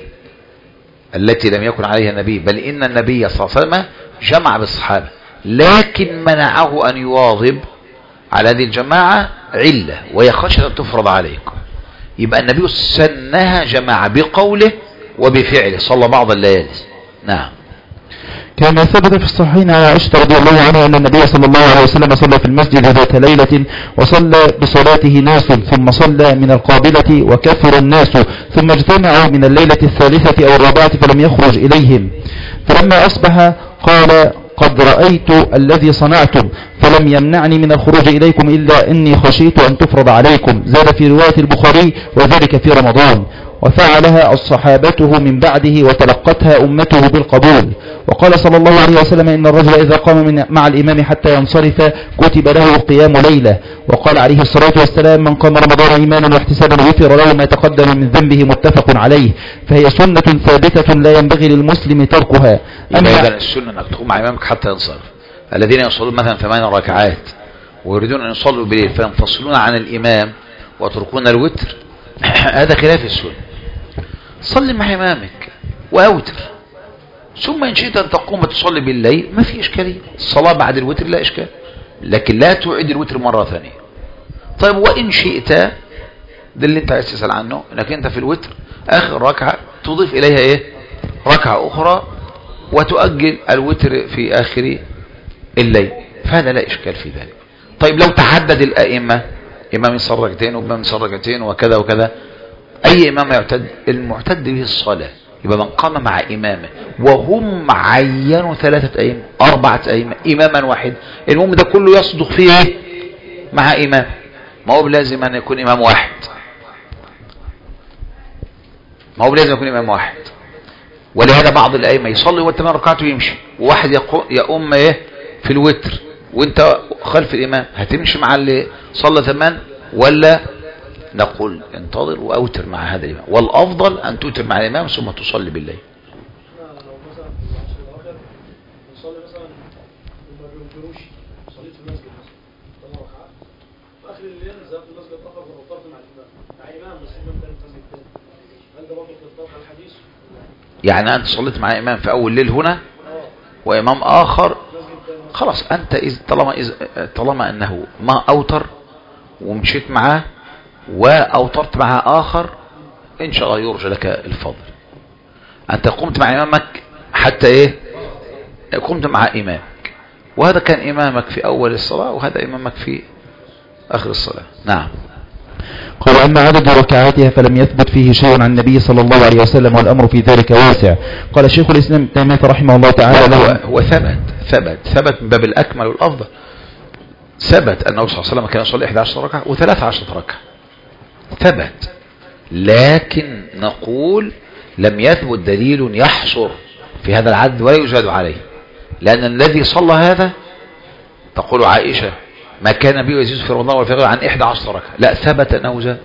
التي لم يكن عليها النبي، بل إن النبي صلى الله عليه وسلم جمع بالصحابة، لكن منعه أن يواظب على هذه الجماعة علة وهي خشية أن تفرض عليكم. يبقى النبي سنها جماعة بقوله وبفعله صلى بعض الليالي. نعم. كما ثبت في الصحيحين عن عائشة رضي الله عنها أن النبي صلى الله عليه وسلم صلى في المسجد ذات ليلة وصلى بصلاته ناس ثم صلى من القابلة وكثر الناس ثم اجتمعوا من الليلة الثالثة أو الرابعة فلم يخرج إليهم، فلما أصبح قال قد رأيت الذي صنعتم فلم يمنعني من الخروج إليكم إلا إني خشيت أن تفرض عليكم. زاد في رواية البخاري وذلك في رمضان، وفعلها الصحابته من بعده وتلقتها أمته بالقبول. وقال صلى الله عليه وسلم إن الرجل إذا قام مع الإمام حتى ينصرف كتب له قيام ليلة. وقال عليه الصلاة والسلام من قام رمضان إيمانا واحتسابا غفر له ما تقدم من ذنبه متفق عليه، فهي سنة ثابتة لا ينبغي للمسلم تركها. أما السنة أنك تقوم مع إمامك حتى ينصرف. الذين يصلون مثلا 8 ركعات ويريدون أن يصلوا بالليل فينفصلون عن الإمام وتركون الوتر، هذا خلاف السنة. صلي مع إمامك وأوتر، ثم إن شئت أن تقوم تصلي بالليل ما في إشكالية، الصلاة بعد الوتر لا إشكال، لكن لا تعيد الوتر مرة ثانية. طيب وإن شئت، ده اللي أنت عايز تسأل عنه، إنك أنت في الوتر آخر ركعة تضيف إليها إيه؟ ركعة أخرى وتؤجل الوتر في آخر الليل، فهذا لا إشكال في ذلك. طيب لو تحدد الأئمة، إمام يصلي ركعتين وإمام يصلي ركعتين وكذا وكذا، أي إمام يعتد؟ المعتد به الصلاة. يبقى من قام مع إمامه وهم عينوا 3 أئمة 4 أئمة إماما واحد، المهم ده كله يصدق فيه مع إمام، ما هو لازم أن يكون إمام واحد، ما هو لازم يكون إمام واحد. ولهذا بعض الأئمة يصلي والتمام ركعته ويمشي، وواحد يقوم إيه في الوتر وانت خلف الإمام، هتمشي مع اللي صلى 8 ولا نقول انتظر وأوتر مع هذا الإمام؟ والأفضل أن توتر مع الإمام ثم تصلي بالليل. بيصلي مثلا ما بينكروش، صليت في المسجد مثلا 8 ركعات في اخر الليل ذهبت المسجد الاخر ووترت مع الامام، مع امام بس الامام كان في المسجد الثاني، هل ده برضه تطبق على الحديث؟ يعني انت صليت مع امام في اول ليل هنا وامام اخر، خلاص انت طالما انه ما اوتر ومشيت معاه واوترت مع اخر، ان شاء الله يرجى لك الفضل. انت قمت مع امامك حتى ايه؟ قمت مع امامك، وهذا كان امامك في اول الصلاة وهذا امامك في اخر الصلاة. نعم. قال أما عدد ركعاتها فلم يثبت فيه شيء عن النبي صلى الله عليه وسلم، والأمر في ذلك واسع. قال شيخ الإسلام ابن تيمية رحمه الله تعالى هو ثبت من باب الأكمل والأفضل. ثبت أنه صلى الله عليه وسلم كان يصلي 11 ركعة و13 ركعة، ثبت، لكن نقول لم يثبت دليل يحصر في هذا العدد ولا يزاد عليه، لأن الذي صلى هذا تقول عائشة ما كان النبي يزيد في رمضان ولا في غيره عن 11 ركعة، لا ثبت أنه زاد،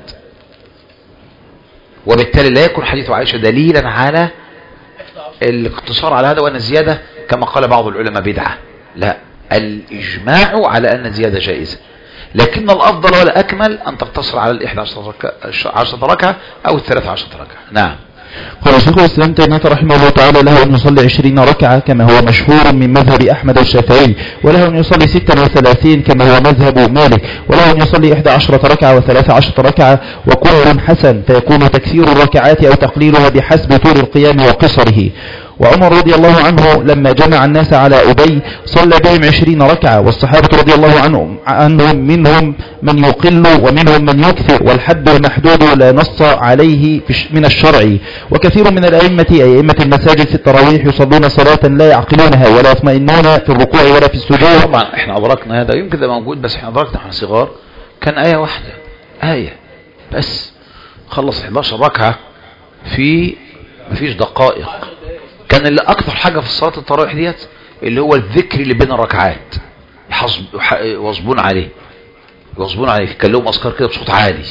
وبالتالي لا يكون حديث عائشة دليلا على الاقتصار على هذا وأن الزيادة كما قال بعض العلماء بدعة، لا، الإجماع على أن الزيادة جائزة، لكن الأفضل ولا أكمل أن تقتصر على 11 ركعة أو 13 ركعة. نعم. قال شيخ الإسلام تيمية رحمه الله تعالى له أن يصلي 20 ركعة كما هو مشهور من مذهب أحمد والشافعي، وله أن يصلي 36 كما هو مذهب مالك، وله أن يصلي 11 ركعة و13 ركعة، وكل حسن، فيكون تكثير الركعات أو تقليلها بحسب طول القيام وقصره. وعمر رضي الله عنه لما جمع الناس على أبي صلى بهم 20 ركعة، والصحابة رضي الله عنهم منهم من يقل ومنهم من يكثر، والحد المحدود لا نص عليه من الشرع. وكثير من الأئمة أئمة المساجد في التراويح يصلون صلاة لا يعقلونها ولا يطمئنون في الركوع ولا في السجود. طبعا احنا أدركنا هذا، يمكن ده موجود، بس احنا أدركنا احنا صغار كان آية واحدة، آية بس خلص 11 ركعة في مفيش دقائق. كان اللي اكثر حاجة في الصلاة التراويح ديت اللي هو الذكر اللي بين الركعات، يواظبون عليه كان لهم اذكار كده بصوت عالي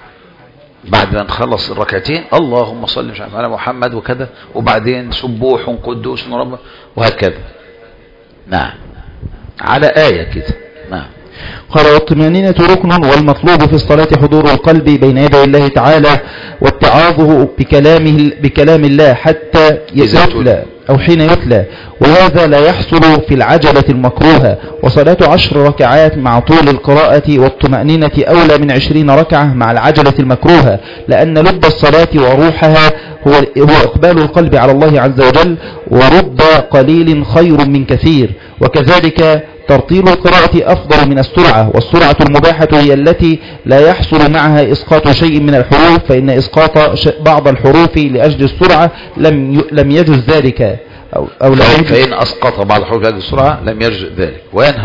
بعد ما نخلص الركعتين، اللهم صل مش عارف على محمد وكذا، وبعدين سبوح قدوس رب وهكذا. نعم، على آية كده. نعم. قال والطمأنينة ركن، والمطلوب في الصلاة حضور القلب بين يدي الله تعالى واتعاظه بكلام الله حتى يتلى أو حين يتلى، وهذا لا يحصل في العجلة المكروهة. وصلاة 10 ركعات مع طول القراءة والطمأنينة أولى من 20 ركعة مع العجلة المكروهة، لأن لب الصلاة وروحها هو إقبال القلب على الله عز وجل، ورب قليل خير من كثير. وكذلك ترتيل القراءة أفضل من السرعة، والسرعة المباحة هي التي لا يحصل معها إسقاط شيء من الحروف، فإن إسقاط بعض الحروف لأجل السرعة لم يجوز ذلك أو فإن أسقط بعض الحروف لأجل السرعة لم يجوز ذلك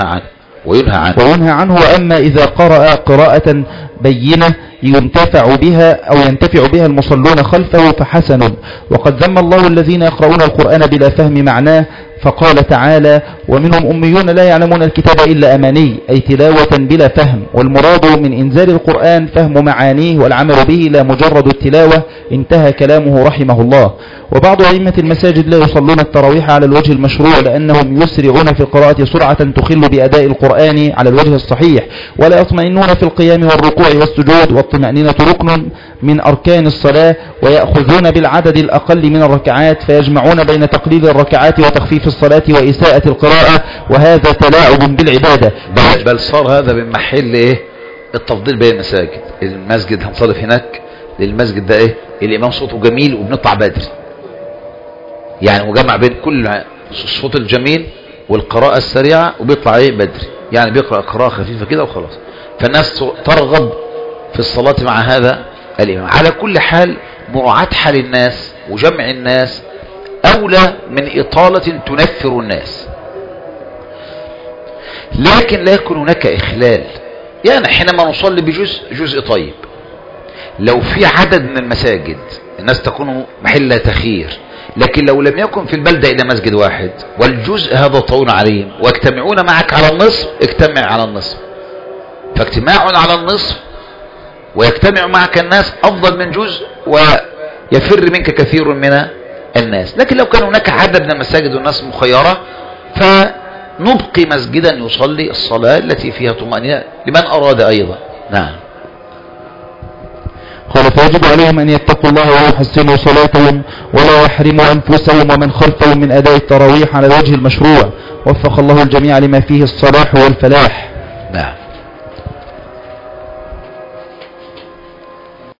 وينهى عنه. وأما إذا قرأ قراءة بينة ينتفع بها المصلون خلفه فحسن. وقد ذم الله الذين يقرؤون القرآن بلا فهم معناه، فقال تعالى ومنهم أميون لا يعلمون الكتاب إلا أماني، أي تلاوة بلا فهم. والمراد من إنزال القرآن فهم معانيه والعمل به لا مجرد التلاوة. انتهى كلامه رحمه الله. وبعض أئمة المساجد لا يصلون التراويح على الوجه المشروع، لأنهم يسرعون في القراءة سرعة تخل بأداء القرآن على الوجه الصحيح، ولا يطمئنون في القيام والركوع والسجود. والطمأنينة ركن من أركان الصلاة، ويأخذون بالعدد الأقل من الركعات، فيجمعون بين تقليل الركعات وتخفيف الصلاة وإساءة القراءة، وهذا تلاعب بالعبادة. بل صار هذا من محل ايه التفضيل بين المساجد. المسجد هنصلي هناك للمسجد ده ايه الإمام صوته جميل وبنطلع بدري، يعني مجمع بين كل الصوت الجميل والقراءة السريعة وبيطلع ايه بدري، يعني بيقرأ قراءة خفيفة كده وخلاص، فالناس ترغب في الصلاة مع هذا الإمام. على كل حال مراعاة حال الناس وجمع الناس أولى من إطالة تنفر الناس، لكن لا يكون هناك إخلال. يعني حينما نصلي بجزء طيب، لو في عدد من المساجد الناس تكون محل تخيير، لكن لو لم يكن في البلدة إلا مسجد واحد والجزء هذا طول عليهم واجتمعون معك على النصف، اجتمع على النصف، فاجتماع على النصف ويجتمع معك الناس أفضل من جزء ويفر منك كثير من الناس. لكن لو كان هناك عدد من المساجد والناس مخيرة فنبقي مسجدا يصلي الصلاة التي فيها طمأنينة لمن أراد أيضا. نعم. قال فيجب عليهم أن يتقوا الله ويحسنوا صلاتهم ولا يحرموا أنفسهم ومن خلفهم من أداء التراويح على الوجه المشروع. وفق الله الجميع لما فيه الصلاح والفلاح. نعم.